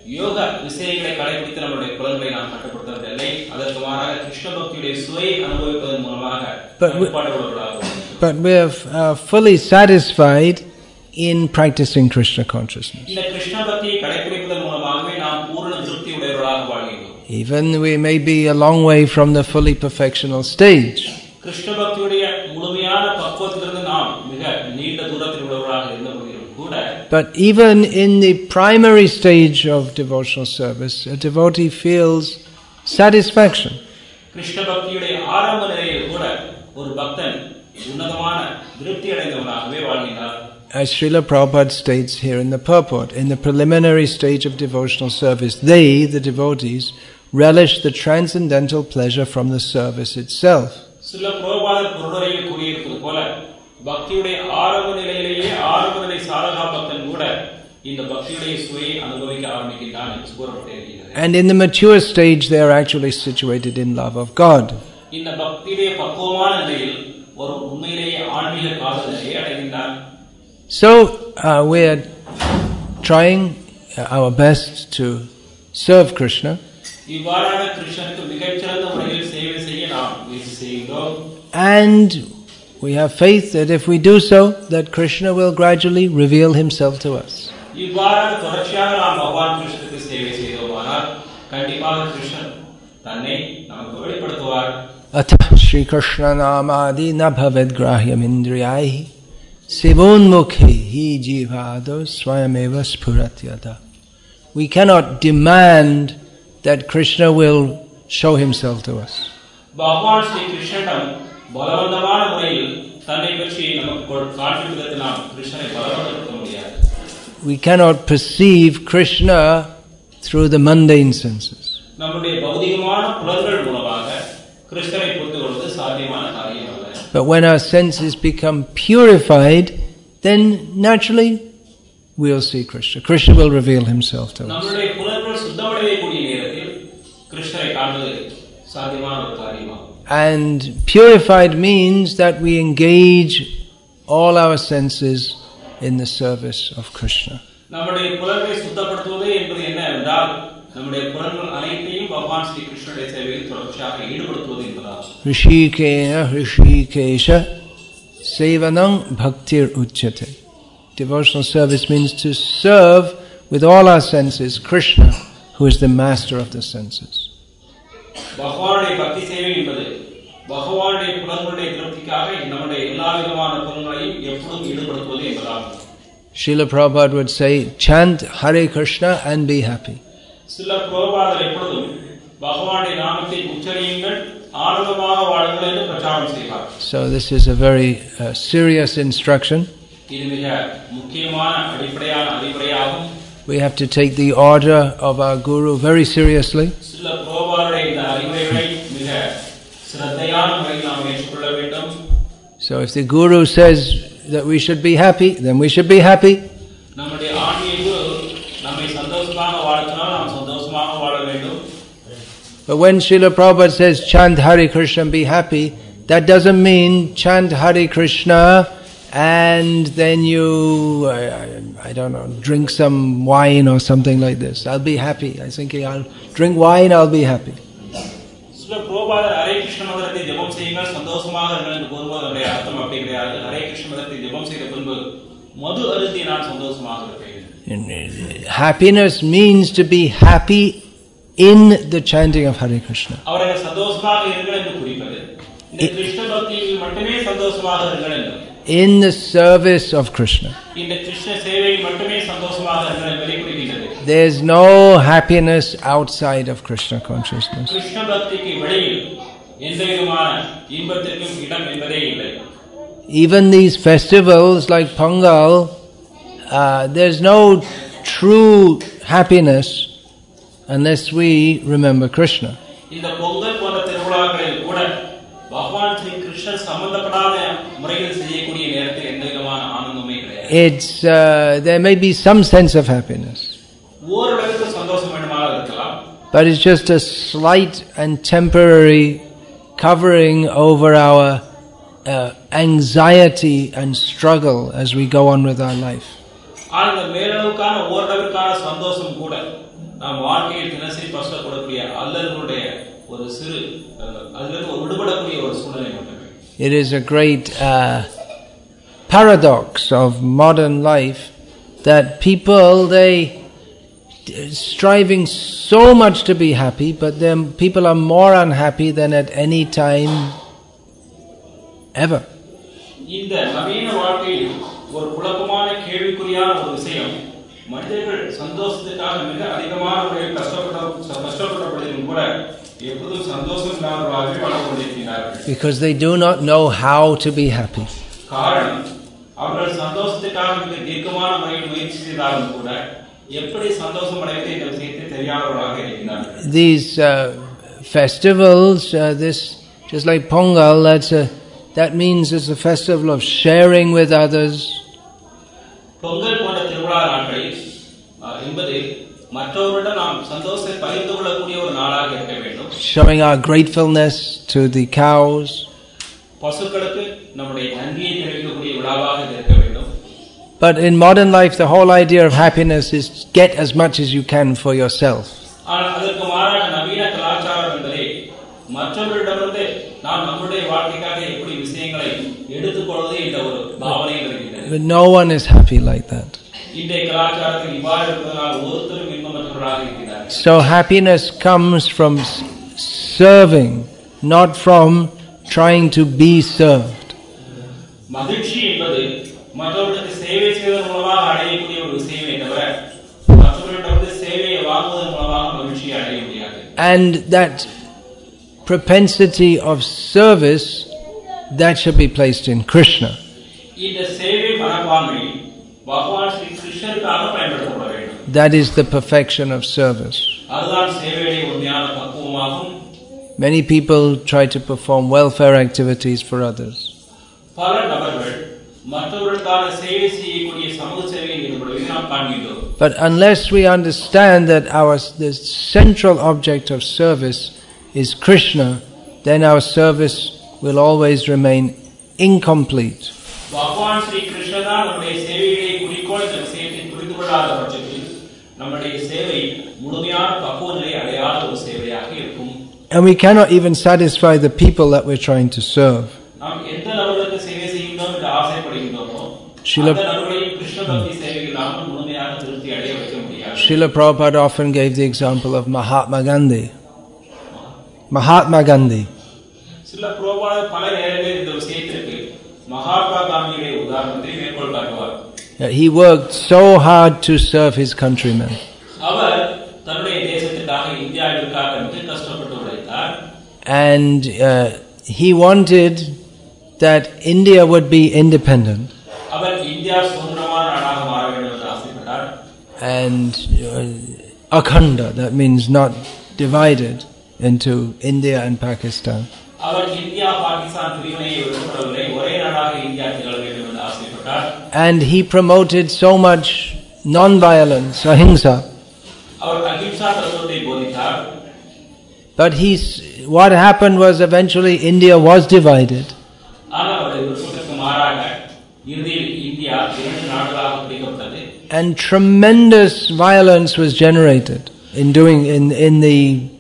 யோக விஷயங்களை கடைபிடித்து நம்முடைய புலன்களை நாம் கட்டுப்படுத்துவதில்லை. அதற்கு மாறாக கிருஷ்ண பக்தியுடைய சுவை அனுபவிப்பதன் மூலமாக கட்டுப்பாடு உள்ளவர்களாகும். But we are uh, fully satisfied in practicing Krishna consciousness. இந்த கிருஷ்ண பக்தியை கடைபிடிப்பதன் மூலமாகவே நாம் பூரண திருப்தி உடையவர்களாக வாழ்கிறோம். Even we may be a long way from the fully perfectional stage. Krishna பக்தியுடைய முழுமையான பக்குவத்திலிருந்து நாம் மிக நீண்ட தூரத்தில் உள்ளவர்களாக இருந்தபோதிலும் கூட, but even in the primary stage of devotional service, a devotee feels satisfaction. Krishna பக்தியுடைய ஆரம்ப நிலையில் கூட ஒரு பக்தன் உன்னதமான திருப்தி அடைந்தவனாகவே வாழ்கிறார். As Srila Prabhupada states here in the purport, in the preliminary stage of devotional service, they, the devotees, relish the transcendental pleasure from the service itself. Srila Prabhupada பொருளுரையில் கூறியிருப்பது போல, பக்தியுடைய ஆரம்ப நிலையிலேயே ஆரம்ப நிலை சாதகா பக்தன் கூட இந்த பக்தியுடைய சுவையை அனுபவிக்க ஆரம்பிக்கின்றான் என்று கூறப்பட்டிருக்கிறது. And in the mature stage, they are actually situated in love of God. இந்த பக்தியுடைய பக்குவமான நிலையில் ஒரு உண்மையிலேயே ஆன்மீக காதலை அடைகின்றான். So uh, we are trying our best to serve Krishna. இவ்வாறாக கிருஷ்ணனுக்கு மிகச்சிறந்த முறையில் சேவை செய்ய நாம் முயற்சி செய்கிறோம். And we have faith that if we do so, that Krishna will gradually reveal himself to us. இவ்வாறாக தொடர்ச்சியாக நாம் பகவான் கிருஷ்ணனுக்கு சேவை செய்தோமானால் கண்டிப்பாக கிருஷ்ணன் தன்னை நமக்கு வெளிப்படுத்துவார். Atah Shri Krishna namadi na bhavet grahyam indriyaihi Sivonmukhi hi jivado swayameva spuratyada. We cannot demand that Krishna will show himself to us. Bhagavan Shri Krishnam பலவந்தமான முறையில் தன்னை பற்றி நமக்கு காண்பிப்பதற்கு நாம் கிருஷ்ணனை பலவந்தப்படுத்த முடியாது. We cannot perceive Krishna through the mundane senses. நம்முடைய பௌதிகமான புலன்கள் மூலமாக கிருஷ்ணரை புரிந்து கொள்வது சாத்தியமான காரியம் அல்ல. But when our senses become purified, then naturally we'll see Krishna. Krishna will reveal himself to us. நம்முடைய புலன்கள் சுத்தமடையக்கூடிய நேரத்தில் கிருஷ்ணரை காண்பது சாத்தியமான ஒரு காரியமாகும். And purified means that we engage all our senses in the service of Krishna. நம்முடைய புலன்களை சுத்தப்படுத்துவது என்பது என்ன என்றால் நம்முடைய புலன்கள் அனைத்தையும் பகவான் ஸ்ரீ கிருஷ்ணனுடைய சேவையில் தொடர்ச்சியாக ஈடுபடுத்துவது என்பதாகும். Hrishikena Hrishikesha Sevanam Bhaktir Uchyate. Devotional service means to serve with all our senses Krishna, who is the master of the senses. பகவானுடைய பக்தி சேவை என்பது பகவானுடைய புலன்களுடைய திருப்திக்காக நம்முடைய எல்லா விதமான புலன்களையும் எப்பொழுதும் ஈடுபடுத்துவது என்பதாகும். Srila Prabhupada would say, chant Hare Krishna and be happy. Srila Prabhupada எப்பொழுதும் பகவானுடைய நாமத்தை உச்சரியுங்கள் ஆனந்தமாக வாழுங்கள் என்று பிரச்சாரம் செய்வார். So this is a very uh, serious instruction. இது மிக முக்கியமான அடிப்படையான அறிவுரையாகும். We have to take the order of our Guru very seriously. Srila Prabhupada இந்த அறிவுரைகளை மிக சிரத்தையான முறையில் நாம் ஏற்றுக்கொள்ள வேண்டும். So if the Guru says that we should be happy, then we should be happy. நம்முடைய ஆன்மீக குரு நம்மை சந்தோஷமாக வாழ்த்தினால் நாம் சந்தோஷமாக வாழ வேண்டும். But when Srila Prabhupada says chant Hare Krishna and be happy, that doesn't mean chant Hare Krishna and then you, I, I, I don't know, drink some wine or something like this. I'll be happy. I think I'll drink wine, I'll be happy. Srila Prabhupada Hare Krishna மந்திரத்தை ஜெபம் செய்யுங்கள் சந்தோஷமாக இருங்கள் என்று கூறுவதனுடைய அர்த்தம் அப்படி கிடையாது. ஹரே கிருஷ்ண மந்திரத்தை ஜெபம் செய்த பின்பு மது அருந்தி நான் சந்தோஷமாக இருப்பேன். Happiness means to be happy in the chanting of Hare Krishna. அவர்கள் சந்தோஷமாக இருங்கள் என்று குறிப்பது இந்த கிருஷ்ண பக்தியில் மட்டுமே சந்தோஷமாக இருங்கள் என்று. In the service of Krishna. இந்த கிருஷ்ண சேவையில் மட்டுமே சந்தோஷமாக இருங்கள் என்று குறிப்பிடுகிறது. There is no happiness outside of Krishna consciousness. Krishna பக்திக்கு வெளியில் எந்த விதமான இன்பத்திற்கும் இடம் என்பதே இல்லை. Even these festivals like Pongal, uh, there's no true happiness unless we remember Krishna. இந்த பொங்கல் போன்ற திருவிழாக்களில் கூட பகவான் ஸ்ரீ கிருஷ்ணர் சம்பந்தப்படாத முறையில் செய்யக்கூடிய நேரத்தில் எந்த விதமான ஆனந்தமே கிடையாது. It's uh, there may be some sense of happiness, ஓரளவுக்கு சந்தோஷம் வேண்டுமாக இருக்கலாம். but it's just a slight and temporary covering over our uh, anxiety and struggle as we go on with our life. ஆனால் இந்த மேலளவுக்கான ஓரளவுக்கான சந்தோஷம் கூட நாம் வாழ்க்கையில் தினசரி கஷ்டப்படக்கூடிய அல்லல்களுடைய ஒரு சிறு அதிலிருந்து ஒரு விடுபடக்கூடிய ஒரு சூழ்நிலை மட்டுமே. It is a great uh, paradox of modern life that people, they striving so much to be happy, but then people are more unhappy than at any time ever. இந்த நவீன வாழ்க்கையில் ஒரு குழப்பமான கேள்விக்குறியான ஒரு விஷயம், மனிதர்கள் சந்தோஷத்துக்காக மிக அதிகமான முறையில் கஷ்டப்பட கஷ்டப்படப்படுவதும் கூட எப்போதும் சந்தோஷம் இல்லாதவர்களாகவே வாழ்ந்து கொண்டிருக்கிறார்கள். Because they do not know how to be happy. காரணம், அவர்கள் சந்தோஷத்துக்காக மிக தீர்க்கமான முறையில் முயற்சி செய்தாலும் கூட எப்படி சந்தோஷம் அடைவது என்ற விஷயத்தை தெரியாதவர்களாக இருக்கிறார்கள். These uh, festivals, uh, this just like Pongal, that's a that means it's a festival of sharing with others. Pongal போன்ற திருவிழா நாட்கள் என்பது மற்றவருடன் நாம் சந்தோஷத்தை பகிர்ந்து கொள்ளக்கூடிய ஒரு நாளாக இருக்க வேண்டும். Showing our gratefulness to the cows. பசுக்களுக்கு நம்முடைய நன்றியை தெரிவிக்கக்கூடிய விழாவாக இருக்க வேண்டும். But in modern life, the whole idea of happiness is get as much as you can for yourself. ஆனால் அதற்கு மாறாக நவீன கலாச்சாரம் என்பதே மற்றவர்களிடமிருந்து நாம் நம்முடைய வாழ்க்கைக்காக எப்படி விஷயங்களை எடுத்துக்கொள்வது என்ற ஒரு பாவனை இருக்கிறது. But no one is happy like that. இன்றைய கலாச்சாரத்தில் இவ்வாறு இருப்பதனால் ஒருத்தரும் இன்பமற்றவர்களாக இருக்கிறார்கள். So happiness comes from serving, not from trying to be served. மகிழ்ச்சி என்பது மற்றவர்களுக்கு சேவை செய்வதன் மூலமாக அடையக்கூடிய ஒரு விஷயமே தவிர மற்றவர்களிடமிருந்து சேவையை வாங்குவதன் மூலமாக மகிழ்ச்சியை அடைய முடியாது. And that propensity of service, that should be placed in Krishna. இந்த சேவை மனப்பான்மை பகவான் ஸ்ரீ கிருஷ்ணருக்காக பயன்படுத்தப்பட வேண்டும். That is the perfection of service. அதுதான் சேவையுடைய உண்மையான பக்குவமாகும். Many people try to perform welfare activities for others. பல நபர்கள் மற்றவர்களுக்கான சேவை செய்யக்கூடிய சமூக சேவையில் ஈடுபடுவதை நாம் காண்கிறோம். But unless we understand that our the central object of service is Krishna, then our service will always remain incomplete. பகவான் ஸ்ரீ கிருஷ்ணர் நம்முடைய சேவையை குறிக்கோள் என்ற விஷயத்தை புரிந்து கொள்ளாத பட்சத்தில் நம்முடைய சேவை முழுமையான பக்குவ நிலை அடையாத ஒரு சேவையாக இருக்கும். And we cannot even satisfy the people that we're trying to serve. நாம் எந்த நபர்களுக்கு சேவை செய்கிறோம் என்று ஆசைப்படுகிறோமோ அந்த நபர்களையும் கிருஷ்ண பக்தி சேவையில் நாம் முழுமையாக திருப்தி அடைய வைக்க முடியாது. Srila Prabhupada often gave the example of Mahatma Gandhi. Mahatma Gandhi. சில பிரபுபாத பல நேரங்களில் இந்த விஷயத்திற்கு மகாத்மா காந்தியுடைய உதாரணத்தை மேற்கோள் காட்டுவார். He worked so hard to serve his countrymen. அவர் தன்னுடைய தேசத்துக்காக இந்தியாவிற்காக மிக கஷ்டப்பட்டு உழைத்தார். And uh, he wanted that India would be independent. அவர் இந்தியா சுதந்திரமான நாடாக மாற வேண்டும் என்று ஆசைப்பட்டார். And uh, Akhanda, that means not divided into India and Pakistan. அவர் இந்தியா பாகிஸ்தான் பிரிவினையை விரும்பவில்லை, ஒரே நாடாக இந்தியா திகழ வேண்டும் என்று ஆசைப்பட்டார். And he promoted so much non-violence, ahimsa. அவர் அஹிம்சா தத்துவத்தை போதித்தார். But he's, what happened was eventually India was divided. ஆனால் அவருடைய விருப்பத்திற்கு மாறாக இறுதியில் இந்தியா இரண்டு நாடுகளாக பிரிக்கப்பட்டது. And tremendous violence was generated in doing in in the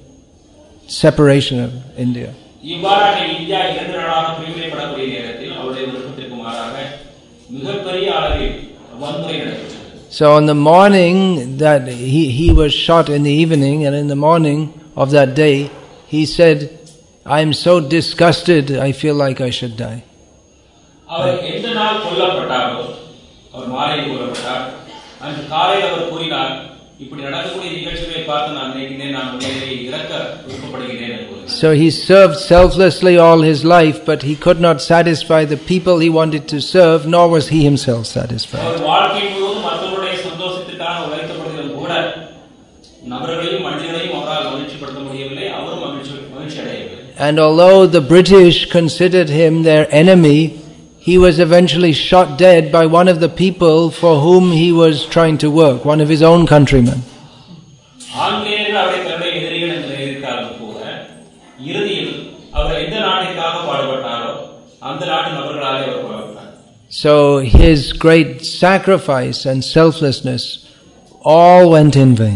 separation of India. இவ்வாறாக இந்தியா இரண்டு நாடாக பிரிவினைப்படக்கூடிய நேரத்தில் அவருடைய விருப்பத்திற்கு மாறாக மிகப்பெரிய அளவில் வன்முறை நடைபெற்றது. So on the morning that he he was shot in the evening, and in the morning of that day he said, I am so disgusted, I feel like I should die. அவர் எந்த நாள் கொல்லப்பட்டாரோ, அவர் மாலையில் கொல்லப்பட்டார், அன்று காலையில் அவர் கூறினார், இப்படி நடக்கக்கூடிய நிகழ்ச்சிகளை பார்த்து நான் நினைக்கிறேன், நான் உண்மையிலேயே இறக்க விருப்பப்படுகிறேன் என்று கூறினார். So he served selflessly all his life, but he could not satisfy the people he wanted to serve, nor was he himself satisfied. அவர் வாழ்க்கை முழுவதும் மற்றவருடைய சந்தோஷத்துக்காக உழைத்தப்படுவதும் கூட நபர்களையும் மனிதர்களையும் அவரால் மகிழ்ச்சிப்படுத்த முடியவில்லை, அவரும் மகிழ்ச்சி மகிழ்ச்சி அடையவில்லை. And although the British considered him their enemy, he was eventually shot dead by one of the people for whom he was trying to work, one of his own countrymen. ஆங்கிலேயர்கள் அவரை தன்னுடைய எதிரிகள் என்று நினைத்தாலும் கூட இறுதியில் அவர் எந்த நாட்டிற்காக பாடுபட்டாரோ அந்த நாட்டு நபர்களாலே அவர் பாடுபட்டார். So his great sacrifice and selflessness all went in vain.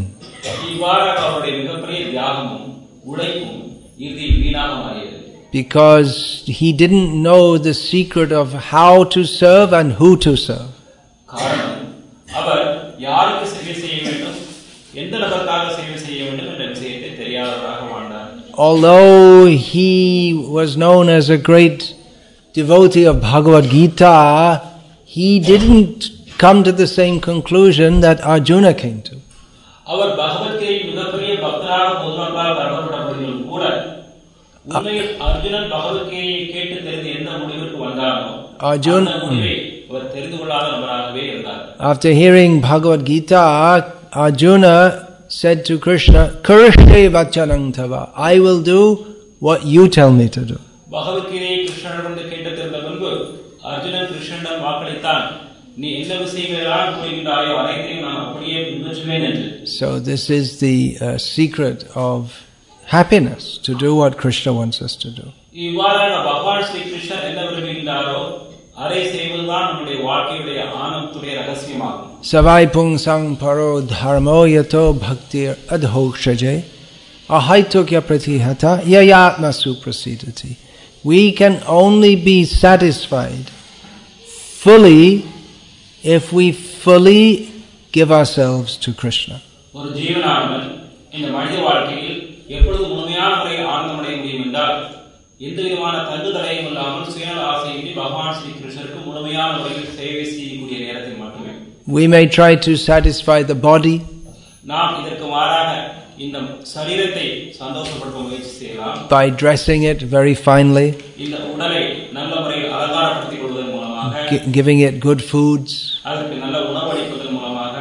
இவ்வாறாக அவருடைய மிகப்பெரிய தியாகமும் உழைப்பும் இறுதியில் வீணாக மாறியது. Because he didn't know the secret of how to serve and who to serve. காரணம் அவர் யாருக்கு சேவை செய்ய வேண்டும், எந்த நபருக்காக சேவை செய்ய வேண்டும் என்ற விஷயத்தை தெரியாதவராக வாழ்ந்தார். Although he was known as a great devotee of Bhagavad Gita, he didn't come to the same conclusion that Arjuna came to. அவர் பகவத்கீதையின் மிகப்பெரிய பக்தராக பொதுமக்களால் கருதப்பட்டவர்களும் கூட உண்மையில் அர்ஜுனன் பகவத்கீதையை கேட்டு தெரிந்து எந்த முடிவுக்கு வந்தானோ அந்த முடிவை அவர் தெரிந்து கொள்ளாத நபராகவே இருந்தார். After hearing Bhagavad Gita, Arjuna said to Krishna, Karishte vachanam tava, I will do what you tell me to do. பகவத்கீதையை கிருஷ்ணனிடம் கேட்டு தெரிந்த பின்பு அர்ஜுனன் கிருஷ்ணனிடம் வாக்களித்தான், நீ என்ன விஷயங்களால் கூறுகின்றாயோ அனைத்தையும் நான் அப்படியே பின்பற்றுவேன் என்று. So this is the uh, secret of happiness, to do what Krishna wants us to do. இவ்வாறாக பகவான் ஸ்ரீ கிருஷ்ணர் என்ன விரும்புகின்றாரோ அதை செய்வதுதான் நம்முடைய வாழ்க்கையுடைய ஆனந்தத்துடைய ரகசியமாகும். Savai pungsang paro dharmo yato bhaktir adhokshaje ahaitokya pratihata yayatma suprasidati. We can only be satisfied fully if we fully give ourselves to Krishna. ஒரு ஜீவனானவன் இந்த மனித வாழ்க்கையில் எப்பொழுது முழுமையான முறையில் ஆனந்தமடைய முடியும் என்றால் எந்த விதமான தங்கு தடையும் இல்லாமல் சுயநல ஆசையின்றி பகவான் ஸ்ரீ கிருஷ்ணருக்கு முழுமையான முறையில் சேவை செய்யக்கூடிய நேரத்தில் மட்டுமே. We may try to satisfy the body. நாம் இதற்கு மாறாக இந்த சரீரத்தை சந்தோஷப்படுத்த முயற்சி செய்யலாம். By dressing it very finely. இந்த உடலை நல்ல முறையில் அலங்காரப்படுத்திக் கொள்வதன் மூலமாக. Giving it good foods. அதற்கு நல்ல உணவளிப்பதன் மூலமாக.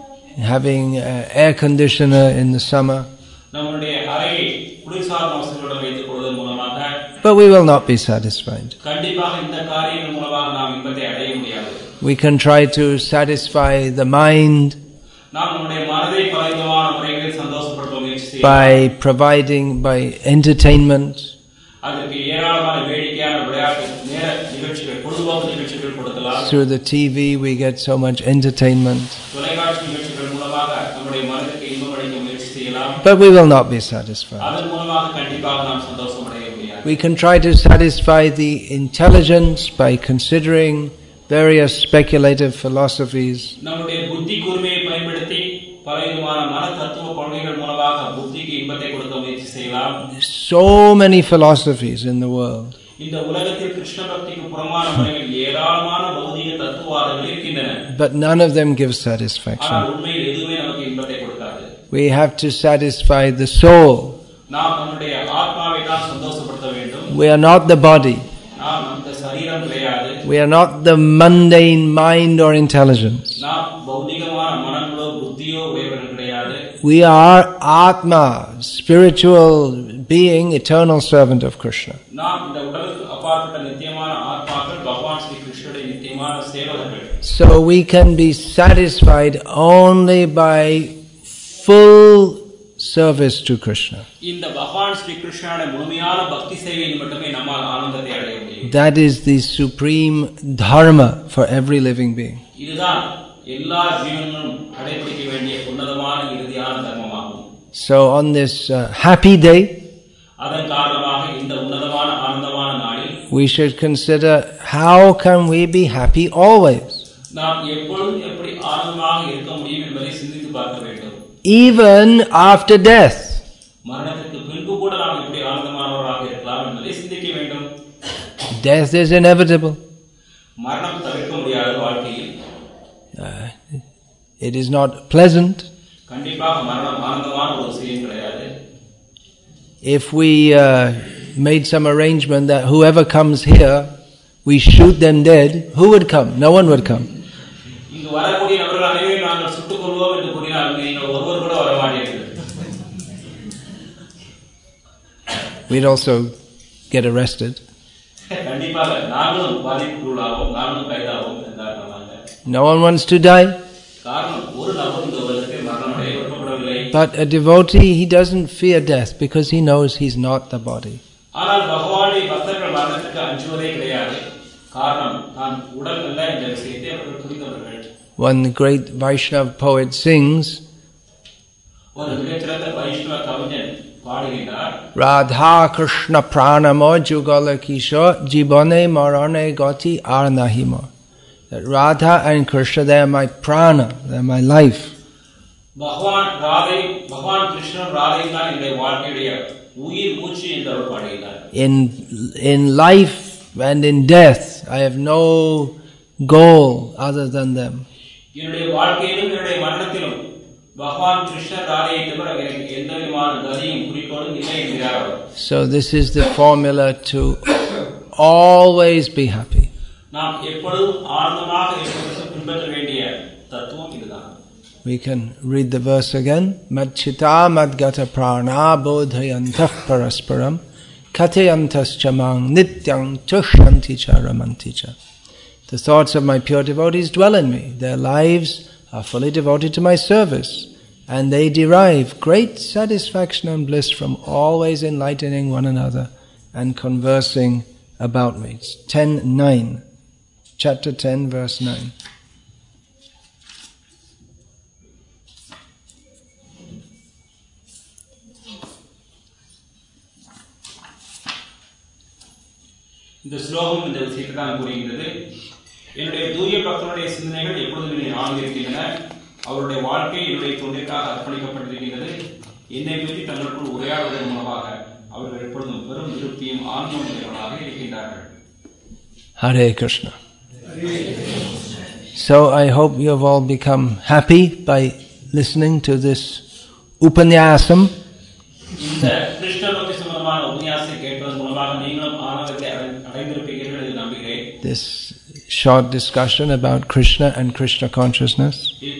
Having uh, air conditioner in the summer. நம்முடைய அறையை குளிர்சாதன வசதிகளுடன் வைத்துக் கொள்வதன் மூலமாக. But we will not be satisfied. கண்டிப்பாக இந்த காரியங்கள் மூலமாக நாம் இன்பத்தை அடைய முடியாது. We can try to satisfy the mind நாம் நம்முடைய மனதை பலவிதமான முறைகளில் சந்தோஷப்படுத்த முயற்சி செய்யலாம். By providing, by entertainment. அதற்கு ஏராளமான வேடிக்கையான விளையாட்டு நேர நிகழ்ச்சிகள், பொழுதுபோக்கு நிகழ்ச்சிகள் கொடுக்கலாம். Through the T V we get so much entertainment. தொலைக்காட்சி நிகழ்ச்சிகள் மூலமாக நம்முடைய மனதிற்கு இன்பம் அளிக்க முயற்சி செய்யலாம். But we will not be satisfied. அதன் மூலமாக கண்டிப்பாக நாம் சந்தோஷம் அடைய முடியாது. We can try to satisfy the intelligence by considering various speculative philosophies. நம்முடைய புத்தி கூர்மையை பயன்படுத்தி பலவிதமான மன தத்துவ கொள்கைகள் மூலமாக புத்திக்கு இன்பத்தை கொடுக்க முயற்சி செய்யலாம். So many philosophies in the world. இந்த உலகத்தில் கிருஷ்ண பக்திக்கு புறமான முறையில் ஏராளமான பௌதிக தத்துவவாதங்கள் இருக்கின்றன. But none of them give satisfaction. ஆனால் உண்மையில் எதுவுமே நமக்கு இன்பத்தை கொடுக்காது. We have to satisfy the soul. நாம் நம்முடைய ஆத்மாவை தான் சந்தோஷப்படுத்த வேண்டும். We are not the body. நாம் அந்த சரீரம் கிடையாது. We are not the mundane mind or intelligence. நாம் பௌதிகமான மனங்களோ புத்தியோ உடையவர்கள் கிடையாது. We are Atma, spiritual being, eternal servant of Krishna. நாம் இந்த உடலுக்கு அப்பாற்பட்ட நித்தியமான ஆத்மாக்கள், பகவான் ஸ்ரீ கிருஷ்ணருடைய நித்தியமான சேவகர்கள். So we can be satisfied only by full service to Krishna. இந்த பகவான் ஸ்ரீ கிருஷ்ணருடைய முழுமையான பக்தி சேவையில் மட்டுமே நம்மால் ஆனந்தத்தை அடைய முடியும். That is the supreme dharma for every living being. இதுதான் எல்லா ஜீவன்களும் கடைபிடிக்க வேண்டிய உன்னதமான இறுதியான தர்மமாகும். So on this uh, happy day, அதன் காரணமாக இந்த உன்னதமான ஆனந்தமான நாளில் we should consider how can we be happy always. நாம் எப்பொழுதும் எப்படி ஆனந்தமாக இருக்க முடியும் என்பதை சிந்தித்து பார்க்க வேண்டும். Even after death. மரணத்திற்கு பின்பு கூட நாம் எப்படி ஆனந்தமானவராக இருக்கலாம் என்பதை சிந்திக்க வேண்டும். Death is inevitable. மரணம் தவிர்க்க முடியாத வாழ்க்கையில் Uh, it is not pleasant. கண்டிப்பாக மரணம் ஆனந்தமான ஒரு விஷயம் கிடையாது. If we uh, made some arrangement that whoever comes here, we shoot them dead, who would come? No one would come. இங்கு வரக்கூடிய நபர்கள் அனைவரையும் நாங்கள் சுட்டுக் கொள்வோம் என்று கூறினால் நீங்கள் ஒருவர் கூட வர மாட்டீர்கள். We'd also get arrested. கண்டிப்பாக நாங்களும் பாதிப்புக்குள்ளாவோம், நாங்களும் கைதாவோம் என்றார். No one wants to die. But a devotee, he doesn't fear death because he knows he's not the body. One great Vaishnava poet sings, ஒரு மிகச்சிறந்த வைஷ்ணவ கவிஞன் பாடுகிறார், Radha Krishna pranamo jugala kishore jibone marane gati ar nahimo. That Radha and Krishna, they are my prana, they are my life. பகவான் ராதை பகவான் கிருஷ்ணன் ராதை தான் என்னுடைய வாழ்க்கையுடைய உயிர் மூச்சு என்று அவர் பாடுகிறார். In in life and in death, I have no goal other than them. என்னுடைய வாழ்க்கையிலும் என்னுடைய மரணத்திலும் பகவான் கிருஷ்ணர் ராதையை தவிர எனக்கு எந்த விதமான கதியும் குறிக்கோளும் இல்லை என்கிறார் அவர். So this is the formula to always be happy. நாம் எப்பொழுதும் ஆனந்தமாக இருப்பதற்கு பின்பற்ற வேண்டிய தத்துவம் இதுதான். We can read the verse again. Mad chitta mad gata prana bodhayantah parasparam kathayantas chamang nityang chushanti cha ramanti cha. The thoughts of my pure devotees dwell in me. Their lives are fully devoted to my service, and they derive great satisfaction and bliss from always enlightening one another and conversing about me. It's ten nine. Chapter ten, verse nine. இந்த ஸ்லோகம் இந்த விஷயத்தை தான் கூறுகிறது. என்னுடைய தூய பக்தனுடைய சிந்தனைகள் எப்பொழுதும் என்னை ஆழ்ந்திருக்கின்றன. அவருடைய வாழ்க்கை என்னுடைய தொண்டிற்காக அர்ப்பணிக்கப்பட்டிருக்கின்றது. என்னை பற்றி தங்களுக்குள் உரையாடுவதன் மூலமாக அவர்கள் எப்பொழுதும் பெரும் திருப்தியும் ஆனந்தமும் உடையவர்களாக இருக்கின்றார்கள். Hare Krishna. So I hope you have all become happy by listening to this Upanyasam. இந்த கிருஷ்ண பக்தி சம்பந்தமான உபன்யாசத்தை கேட்பதன் மூலமாக நீங்களும் ஆனந்தத்தை அடைந்திருப்பீர்கள் என்று நம்புகிறேன். This short discussion about Krishna and Krishna consciousness.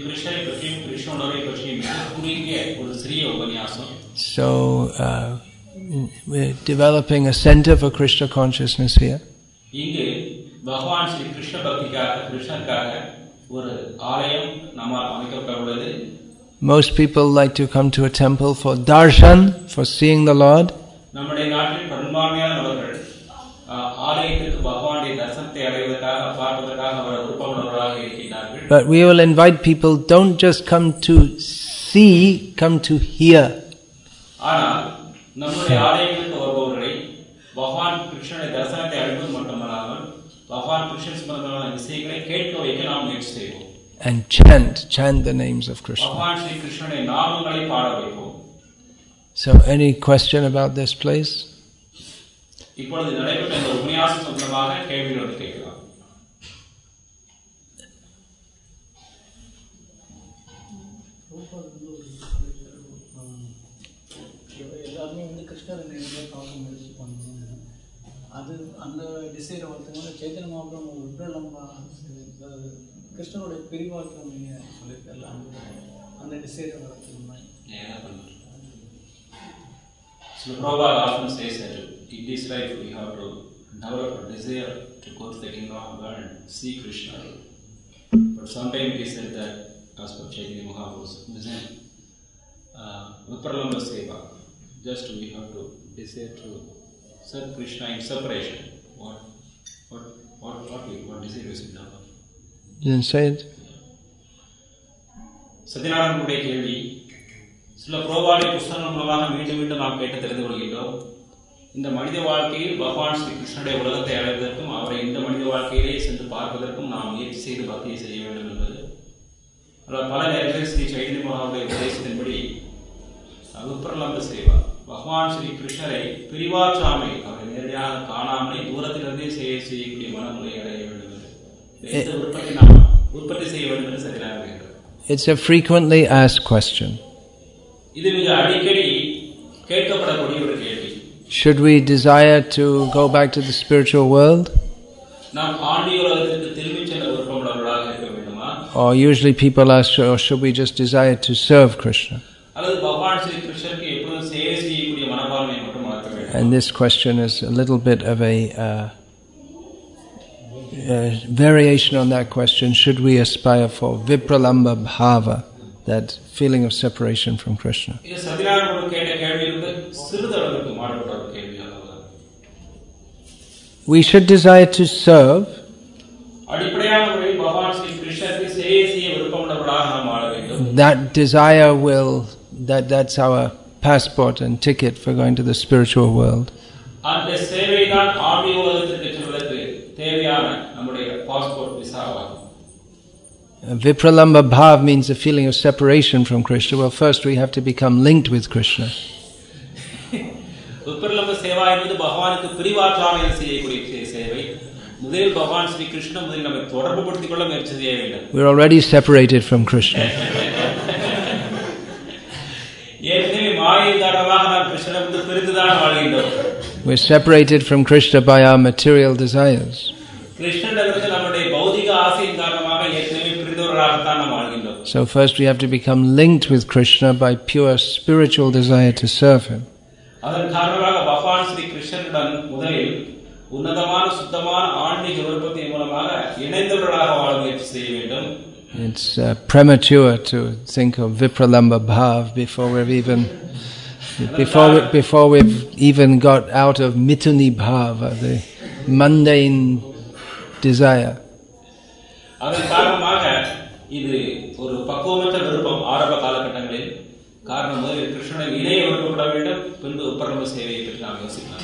So uh, we're developing a center for Krishna consciousness here. Most people like to come to a temple for darshan, for seeing the Lord. But we will invite people, don't just come to see, come to hear. And chant, chant the names of Krishna. So any question about this place? அது அந்த டிசைரை வளர்த்துக்கணும். சைத்தன்ய மகாபிரபு விப்ரலம்பா கிருஷ்ணனுடைய பிரிவாக்கம் நீங்கள் சொல்லியிருக்கல, அந்த டிசைரை வளர்த்துக்கணும். So Prabhupada often says that in this life we have to develop a desire to go to the kingdom of God and see Krishna. But sometimes he said that, as per Chaitanya Mahaprabhu's vision, Vipralamba Seva, just we have to desire to serve Krishna in separation. What, what, what, what, we, what desire is it now? You didn't say it? சத்யநாராயணனுடைய கேள்வி, சில புரோபாடி புஸ்தகங்கள் மூலமாக மீண்டும் மீண்டும் நாம் கேட்டு தெரிந்து கொள்கின்றோம். இந்த மனித வாழ்க்கையில் பகவான் ஸ்ரீ கிருஷ்ணனுடைய உலகத்தை அடைவதற்கும் அவரை இந்த மனித வாழ்க்கையிலே சென்று பார்ப்பதற்கும் நாம் முயற்சி செய்து பக்தியை செய்ய வேண்டும் என்பது. பல நேரங்களில் ஸ்ரீ சைத்தன்ய மகாவுடைய உபதேசத்தின்படி விப்ரலம்ப சேவா, பகவான் ஸ்ரீ கிருஷ்ணரை பிரிவாற்றாமை, அவரை நேரடியாக காணாமலே தூரத்திலிருந்தே செய்ய செய்யக்கூடிய மனமுறை அடைய வேண்டும் என்று உற்பத்தி நாம் உற்பத்தி செய்ய வேண்டும் என்று Sathyanarayanan. It's a frequently asked question. இது மிக அடிக்கடி கேட்கப்படக்கூடிய ஒரு கேள்வி. Should we desire to go back to the spiritual world? நாம் ஆன்மீக உலகத்திற்கு திரும்பிச் செல்ல விருப்பமுள்ளவர்களாக இருக்க வேண்டுமா? Or usually people ask, or should we just desire to serve Krishna? அல்லது பகவான் ஸ்ரீ கிருஷ்ணருக்கு எப்பொழுதும் சேவை செய்யக்கூடிய மனப்பான்மையை மட்டும் வளர்க்க வேண்டும்? And this question is a little bit of a uh, uh, variation on that question. Should we aspire for vipralamba bhava, that feeling of separation from Krishna? இது சத்யநாராயணன் கேட்ட கேள்வியிலிருந்து சிறிதளவுக்கு மாறுபட்ட ஒரு கேள்வி. We should desire to serve. அடிப்படையான முறையில் பகவான் ஸ்ரீ கிருஷ்ணருக்கு சேவை செய்ய விருப்பமுள்ளவர்களாக நாம் வாழ வேண்டும். That desire will that that's our passport and ticket for going to the spiritual world. அந்த சேவை தான் ஆன்மீக உலகத்திற்கு செல்வதற்கு தேவையான நம்முடைய பாஸ்போர்ட் விசாவாகும். Vipralamba bhav means a feeling of separation from Krishna. Well, first we have to become linked with Krishna. விப்ரலம்ப சேவா என்பது பகவானுக்கு பிரிவாற்றாமையில் செய்யக்கூடிய சேவை. முதலில் பகவான் ஸ்ரீ கிருஷ்ண முதலில் நம்மை தொடர்புபடுத்திக் கொள்ள முயற்சி செய்ய வேண்டும். We're already separated from Krishna. ஏற்கனவே மாயை காரணமாக நாம் கிருஷ்ணனிடமிருந்து பிரிந்துதான் வாழ்கின்றோம். We're separated from Krishna by our material desires. கிருஷ்ணனிடமிருந்து நம்முடைய பௌதிக ஆசையின் காரணமாக ஏற்கனவே பிரிந்தவர்களாகத்தான் நாம் வாழ்கின்றோம். So first we have to become linked with Krishna by pure spiritual desire to serve him. அதன் காரணமாக பகவான் ஸ்ரீ கிருஷ்ணனுடன் முதலில் உன்னதமான சுத்தமான ஆன்மீக விருப்பத்தின் மூலமாக இணைந்தவர்களாக வாழ முயற்சி செய்ய வேண்டும். It's uh, premature to think of Vipralamba bhav before we've even before we, before we've even got out of Mituni bhava, the mundane desire. அதன் காரணமாக இது ஒரு பக்குவமற்ற விருப்பம் ஆரம்ப காலகட்டங்களில். காரணம் முதலில் கிருஷ்ணனை இணைய விருப்பப்பட வேண்டும், பின்பு விப்ரலம்ப சேவையை பற்றி நாம் யோசிக்கலாம்.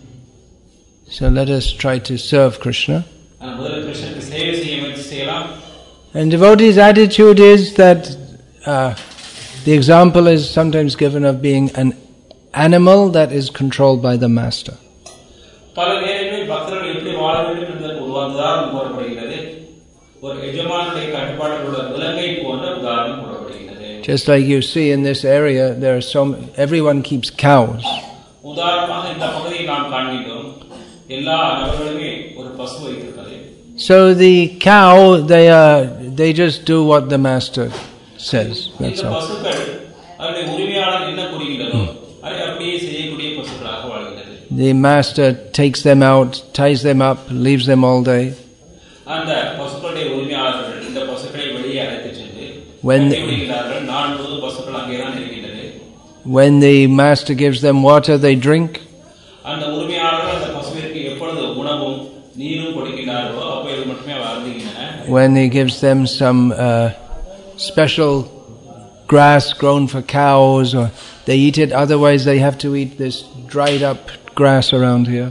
So let us try to serve Krishna. முதலில் கிருஷ்ணனுக்கு சேவை செய்ய முயற்சி செய்யலாம். And devotee's attitude is that uh, the example is sometimes given of being an animal that is controlled by the master. பல நேரங்களில் பக்தர்கள் எப்படி வாழ வேண்டும் என்பதற்கு ஒரு உதாரணம் கூறப்படுகிறது. ஒரு எஜமானுடைய கட்டுப்பாட்டில் உள்ள விலங்கை போன்ற உதாரணம் கூறப்படுகிறது. Just like you see in this area, there are so everyone keeps cows. உதாரணமாக இந்த பகுதியை நாம் காண்கிறோம். எல்லா நபர்களுமே ஒரு பசு வைத்திருக்கிறது. So the cow, they are they just do what the master says. That's all. பசுக்கள் அவருடைய உரிமையாளர் என்ன கூறுகிறாரோ அதை அப்படியே செய்யக்கூடிய பசுக்களாக வாழ்கின்றன. The master takes them out, ties them up, leaves them all day. அந்த பசுக்களுடைய உரிமையாளர்கள் இந்த பசுக்களை வெளியே அழைத்து சென்று When நாள் முழுவதும் பசுக்கள் அங்கேதான் இருக்கின்றன. When the master gives them water, they drink. அந்த உரிமையாளர்கள் அந்த பசுவிற்கு எப்பொழுது உணவும் நீரும் கொடுக்கிறாரோ அப்பொழுது மட்டுமே வாழ்கின்றன. When he gives them some uh, special grass grown for cows, or they eat it, otherwise they have to eat this dried up grass around here.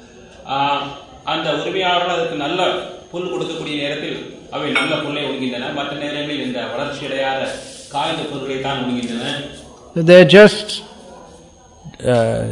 அந்த உரிமையாளர்கள் அதுக்கு நல்ல புல் கொடுக்கக்கூடிய நேரத்தில் அவை நல்ல புல்லை உண்கின்றன. மற்ற நேரங்களில் இந்த வளர்ச்சி அடையாத காய்ந்த பொருட்களை தான் உண்கின்றன. They're just uh,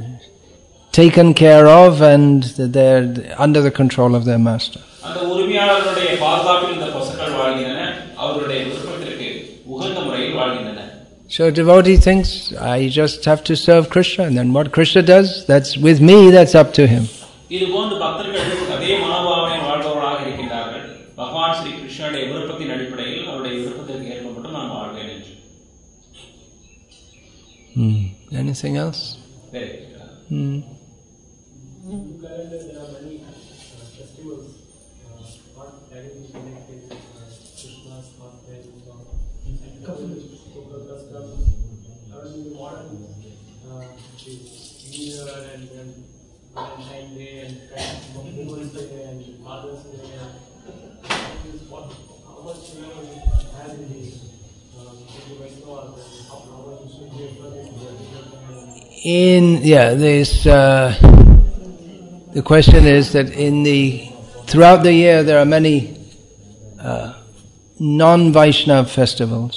taken care of and they're under the control of their master. அந்த உரிமையாளர்களுடைய பாதுகாப்பில் இந்த பசுக்கள் வாழ்கின்றன. அவருடைய விருப்பத்திற்கு உகந்த முறையில் வாழ்கின்றன. So devotee thinks, I just have to serve Krishna, and then what Krishna does, that's with me, that's up to him. இது போன்ற பக்தர்கள் அதே மனோபாவனை வாழ்பவர்களாக இருக்கின்றார்கள். பகவான் ஸ்ரீ கிருஷ்ணனுடைய விருப்பத்தின் அடிப்படையில் அவருடைய விருப்பத்திற்கு ஏற்ப மட்டும் நான் வாழ்வேன் என்று. Hmm. Anything else? Very. Hmm. In yeah, this uh, the question is that in the throughout the year there are many uh, non-Vaishnava festivals.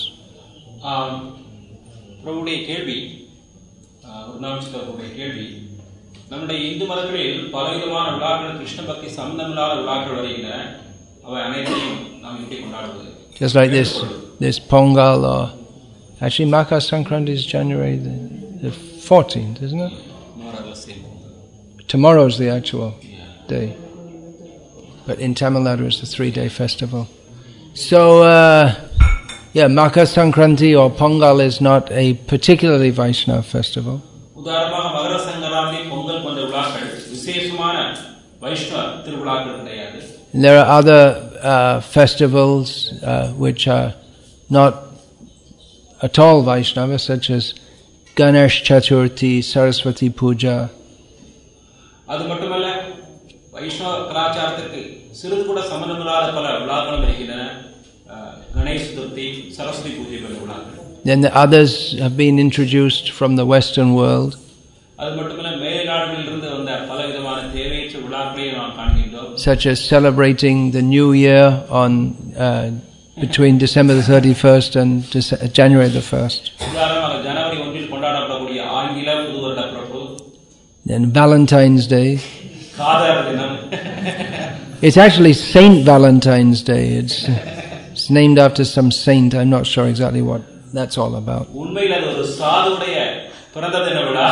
பிரபுடைய கேள்வி உருநாமச்சித்தருடைய கேள்வி நம்முடைய இந்து மதங்களில் பலவிதமான விழாக்கள் கிருஷ்ண பக்தி சம்பந்தமில்லாத விழாக்கள் வருகின்றன. அவை அனைத்தையும் நாம் எப்படி கொண்டாடுவது? Just like this this Pongal, or actually Makar Sankranti is January the, the fourteenth, isn't it? More or less same. Tomorrow is the actual yeah. day. But in Tamil Nadu it's the three-day festival. So, uh, yeah, Makar Sankranti or Pongal is not a particularly Vaishnava festival. உதாரணமாக மகர சங்கராந்தி பொங்கல் போன்ற விழாக்கள் விசேஷமான வைஷ்ணவ திருவிழாக்கள் கிடையாது. There are other uh, festivals uh, which are not at all Vaishnava, such as Ganesh Chaturthi, Saraswati Puja. அது மட்டுமல்ல வைஷ்ணவ கலாச்சாரத்திற்கு சிறிது கூட சம்பந்தமில்லாத பல விழாக்களும் இருக்கின்றன. கணேஷ் சதுர்த்தி, சரஸ்வதி பூஜை போன்ற விழாக்கள். Then the others have been introduced from the Western world. அது மட்டுமல்ல மேல்நாடுகளிலிருந்து வந்த பலவிதமான தேவையற்ற விழாக்களை நாம் காண்கின்றோம். Such as celebrating the New Year on uh, between December the thirty-first and Dece- January the first. உதாரணமாக ஜனவரி ஒன்றில் கொண்டாடப்படக்கூடிய ஆங்கில புது வருட பிறப்பு. Then Valentine's Day. காதலர் தினம். It's actually Saint Valentine's Day. It's, it's named after some saint. I'm not sure exactly what that's all about. உண்மையில் அது ஒரு சாதுடைய பிறந்த தின விழா.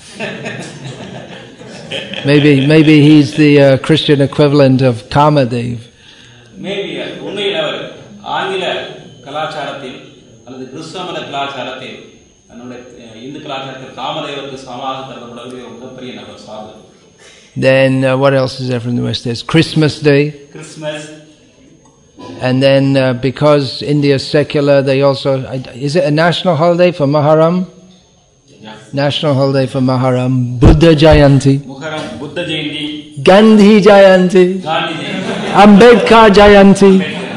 Maybe maybe he's the uh, Christian equivalent of Kamadev. Maybe உண்மையில் அவர் ஆங்கில கலாச்சாரத்தில் அல்லது கிறிஸ்தவ மத கலாச்சாரத்தில் நம்முடைய இந்து கலாச்சாரத்தில் காமதேவருக்கு சமமாக கருதப்படக்கூடிய ஒரு மிகப்பெரிய நபர் சாது. Then uh, what else is there from the West? There's Christmas Day. Christmas. And then uh, because India is secular, they also... Is it a national holiday for Muharram? Yeah. National holiday for Muharram. Buddha Jayanti. Muharram, Buddha Jayanti. Gandhi Jayanti. Gandhi Jayanti. Ambedkar Jayanti.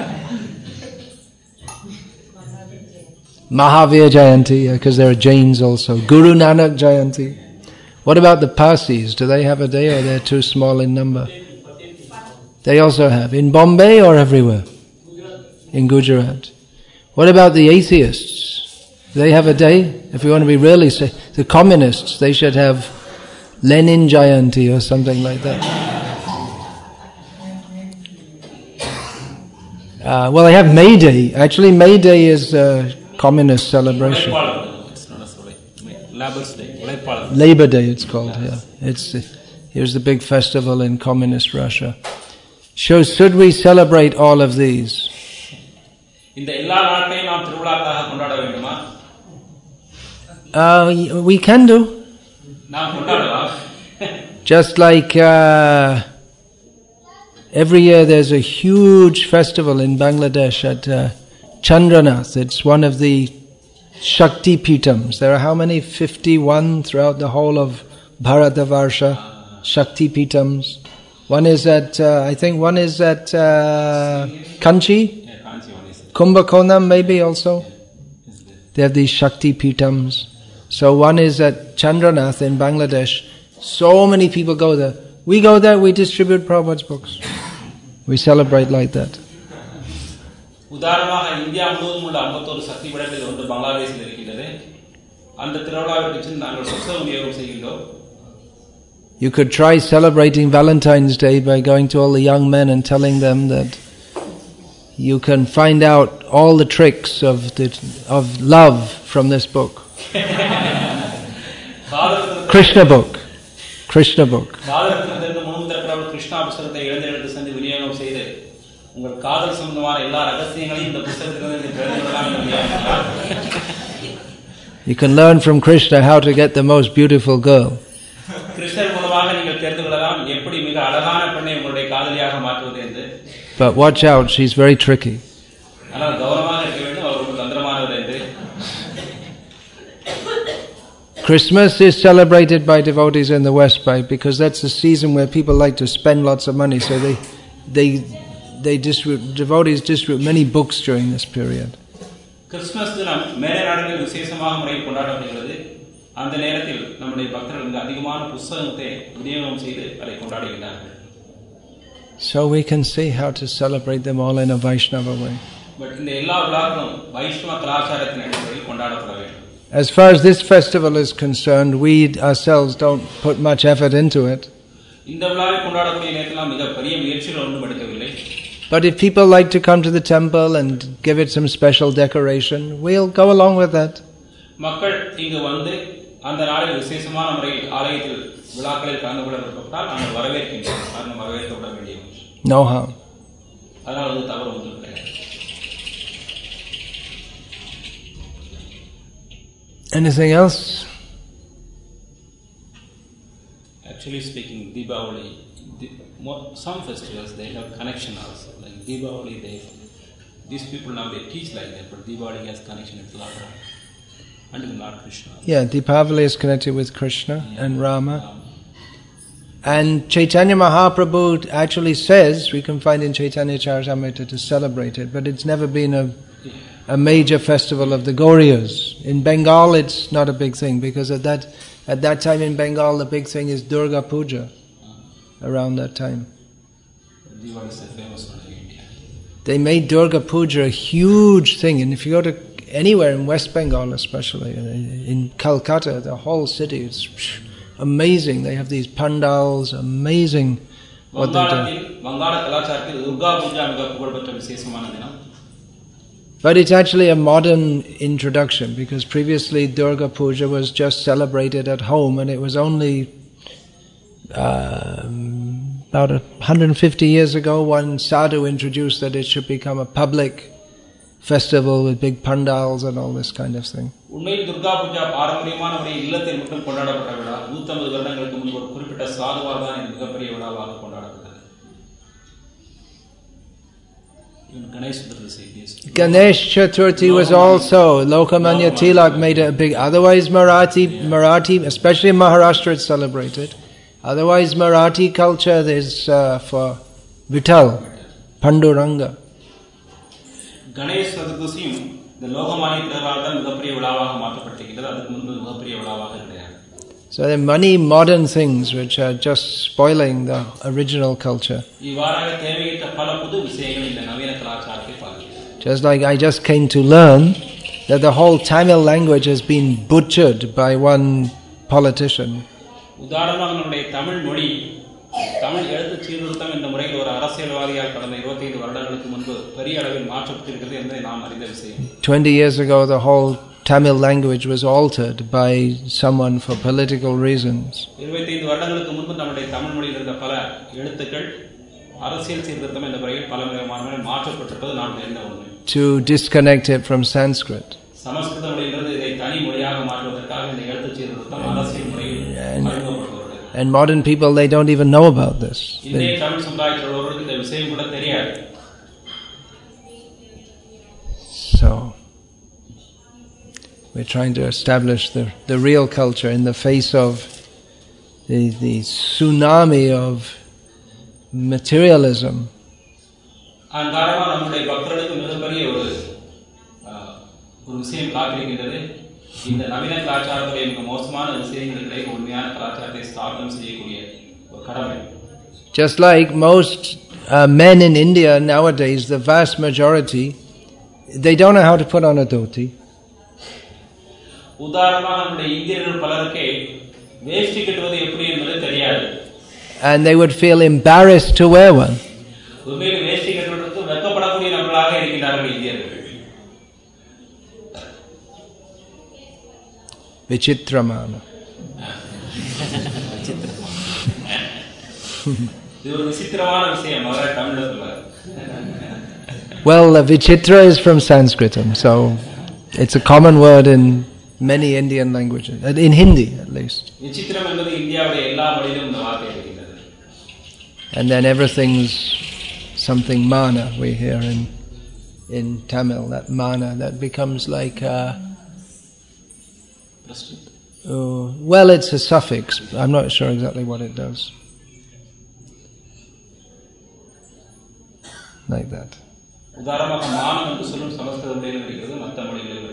Mahavir Jayanti, because there are Jains also. Guru Nanak Jayanti. What about the Parsis? Do they have a day or they're too small in number? They also have. In Bombay or everywhere? In Gujarat. What about the atheists? Do they have a day? If we want to be really say, the communists, they should have Lenin Jayanti or something like that. Uh, well, they have May Day. Actually, May Day is a communist celebration. It's not a sorry. Labor's Day. Labor Day, it's called. Yeah, it's here's the big festival in communist Russia. So, should we celebrate all of these? இந்த எல்லா நாட்களையும் நாம் திருவிழாக்காக கொண்டாட வேண்டுமா? Uh, we can do. நாம் கொண்டாடலாம். Just like uh, every year there's a huge festival in Bangladesh at uh, Chandranath. It's one of the Shakti Pitams. There are how many? fifty-one throughout the whole of Bharatavarsha. Shakti Pitams. One is at, uh, I think one is at uh, Kanchi. Kumbhakonam maybe also. They have these Shakti Pitams. So one is at Chandranath in Bangladesh. So many people go there. We go there, we distribute Prabhupada's books. We celebrate like that. உதாரணமாக இந்தியா முழுவதும் உள்ள ஐம்பத்தொரு சக்தி பீடங்கள் ஒன்று பங்களாதேஷில் இருக்கின்றது. அந்த திருவிழாவிற்கு சென்று நாங்கள் புத்தக விநியோகம் செய்கின்றோம். You could try celebrating Valentine's Day by going to all the young men and telling them that you can find out all the tricks of the, of love from this book. Krishna book. Krishna book. Krishna புத்தகத்தை இளைஞர்களுக்கு சென்று விநியோகம் செய்து உங்கள் காதல் சம்பந்தமான எல்லா ரகசியங்களையும் இந்த புத்தகத்திலிருந்து தெரிந்து கொள்ளலாம். You can learn from Krishna how to get the most beautiful girl. கிருஷ்ணர் மூலமாக நீங்கள் தெரிந்து கொள்ளலாம் எப்படி மிக அழகான பெண்ணை உங்களுடைய காதலியாக மாற்றுவது என்று. But watch out, she's very tricky. ஆனால் கவனமாக இருக்க வேண்டும், அவர் ரொம்ப தந்திரமானவர் என்று. Christmas is celebrated by devotees in the West by because that's the season where people like to spend lots of money, so they they they distribute devotees distribute many books during this period. Christmas தினம் மேலை நாடுகளில் விசேஷமாக முறையில் கொண்டாடப்படுகிறது. அந்த நேரத்தில் நம்முடைய பக்தர்கள் அதிகமான புத்தகத்தை விநியோகம் செய்து அதை கொண்டாடுகிறார்கள். So we can see how to celebrate them all in a Vaishnava way. But இந்த எல்லா விழாக்களும் வைஷ்ணவ கலாச்சாரத்தின் அடிப்படையில் கொண்டாடப்பட வேண்டும். As far as this festival is concerned, we ourselves don't put much effort into it. இந்த விழாவை கொண்டாடக்கூடிய நேரத்தில் மிக பெரிய முயற்சிகள் ஒன்றும் எடுக்கவில்லை. But if people like to come to the temple and give it some special decoration, we'll go along with that. மக்கள் இங்கு வந்து அந்த நாளில் விசேஷமான முறையில் ஆலயத்தில் விழாக்களில் கலந்து கொள்ள விருப்பப்பட்டால் நாங்கள் வரவேற்கின்றோம். நாங்கள் வரவேற்கப்பட வேண்டிய No harm. அதனால் அது தவறு ஒன்றும் கிடையாது. Anything else? Actually speaking, Deepavali, some festivals they have connection also. Like Deepavali, they these people now they teach like that, but Deepavali has connection with Lord and with Lord Krishna. Yeah, Deepavali is connected with Krishna yeah. and Rama. Um, and Chaitanya Mahaprabhu actually says, we can find in Chaitanya Charitamrita to celebrate it, but it's never been a yeah. a major festival of the Gauryas. In Bengal it's not a big thing because at that at that time in Bengal the big thing is Durga Puja around that time. Diwali is a famous one in India. They made Durga Puja a huge thing, and if you go to anywhere in West Bengal especially, in Calcutta, the whole city, it's amazing. They have these pandals, amazing what they do. But it's actually a modern introduction because previously Durga Puja was just celebrated at home, and it was only um, about one hundred fifty years ago one sadhu introduced that it should become a public festival with big pandals and all this kind of thing. உண்மையில் துர்கா பூஜா பாரம்பரியமான ஒரு இல்லத்தில் மட்டும் கொண்டாடப்பட்ட விழா நூற்றி ஐம்பது வருடங்களுக்கு முன்பு ஒரு குறிப்பிட்ட சாதுவாக தான் இது மிகப்பெரிய விழாவாக கொண்டாடப்பட்டது. Ganesh Chaturthi was also, Lokamanya Tilak made it a big, otherwise Marathi, Marathi, especially in Maharashtra it's celebrated. Otherwise Marathi culture is uh, for Vittal, Panduranga. Ganesh Chaturthi, the Lokamanya Tilak தான் மிகப்பெரிய விழாவாக மாற்றப்பட்டிருக்கிறது. அதுக்கு முன்பு மிகப்பெரிய விழாவாக கிடையாது. So there are many modern things which are just spoiling the original culture. Just like I just came to learn that the whole Tamil language has been butchered by one politician. Twenty years ago the whole Tamil language was altered by someone for political reasons. To disconnect it from Sanskrit. And, and modern people, they don't even know about this. They, so we're trying to establish the, the real culture in the face of the, the tsunami of materialism. Just like most uh, men in India nowadays, the vast majority, they don't know how to put on a dhoti. And they would feel embarrassed to wear one. Vichitramana. Well, uh, Vichitra is from Sanskritam, so it's a common word in many Indian languages, in Hindi at least. And then everything's something mana we hear in in Tamil, that mana, that becomes like a, uh, well, it's a suffix. I'm not sure exactly what it does. Like that.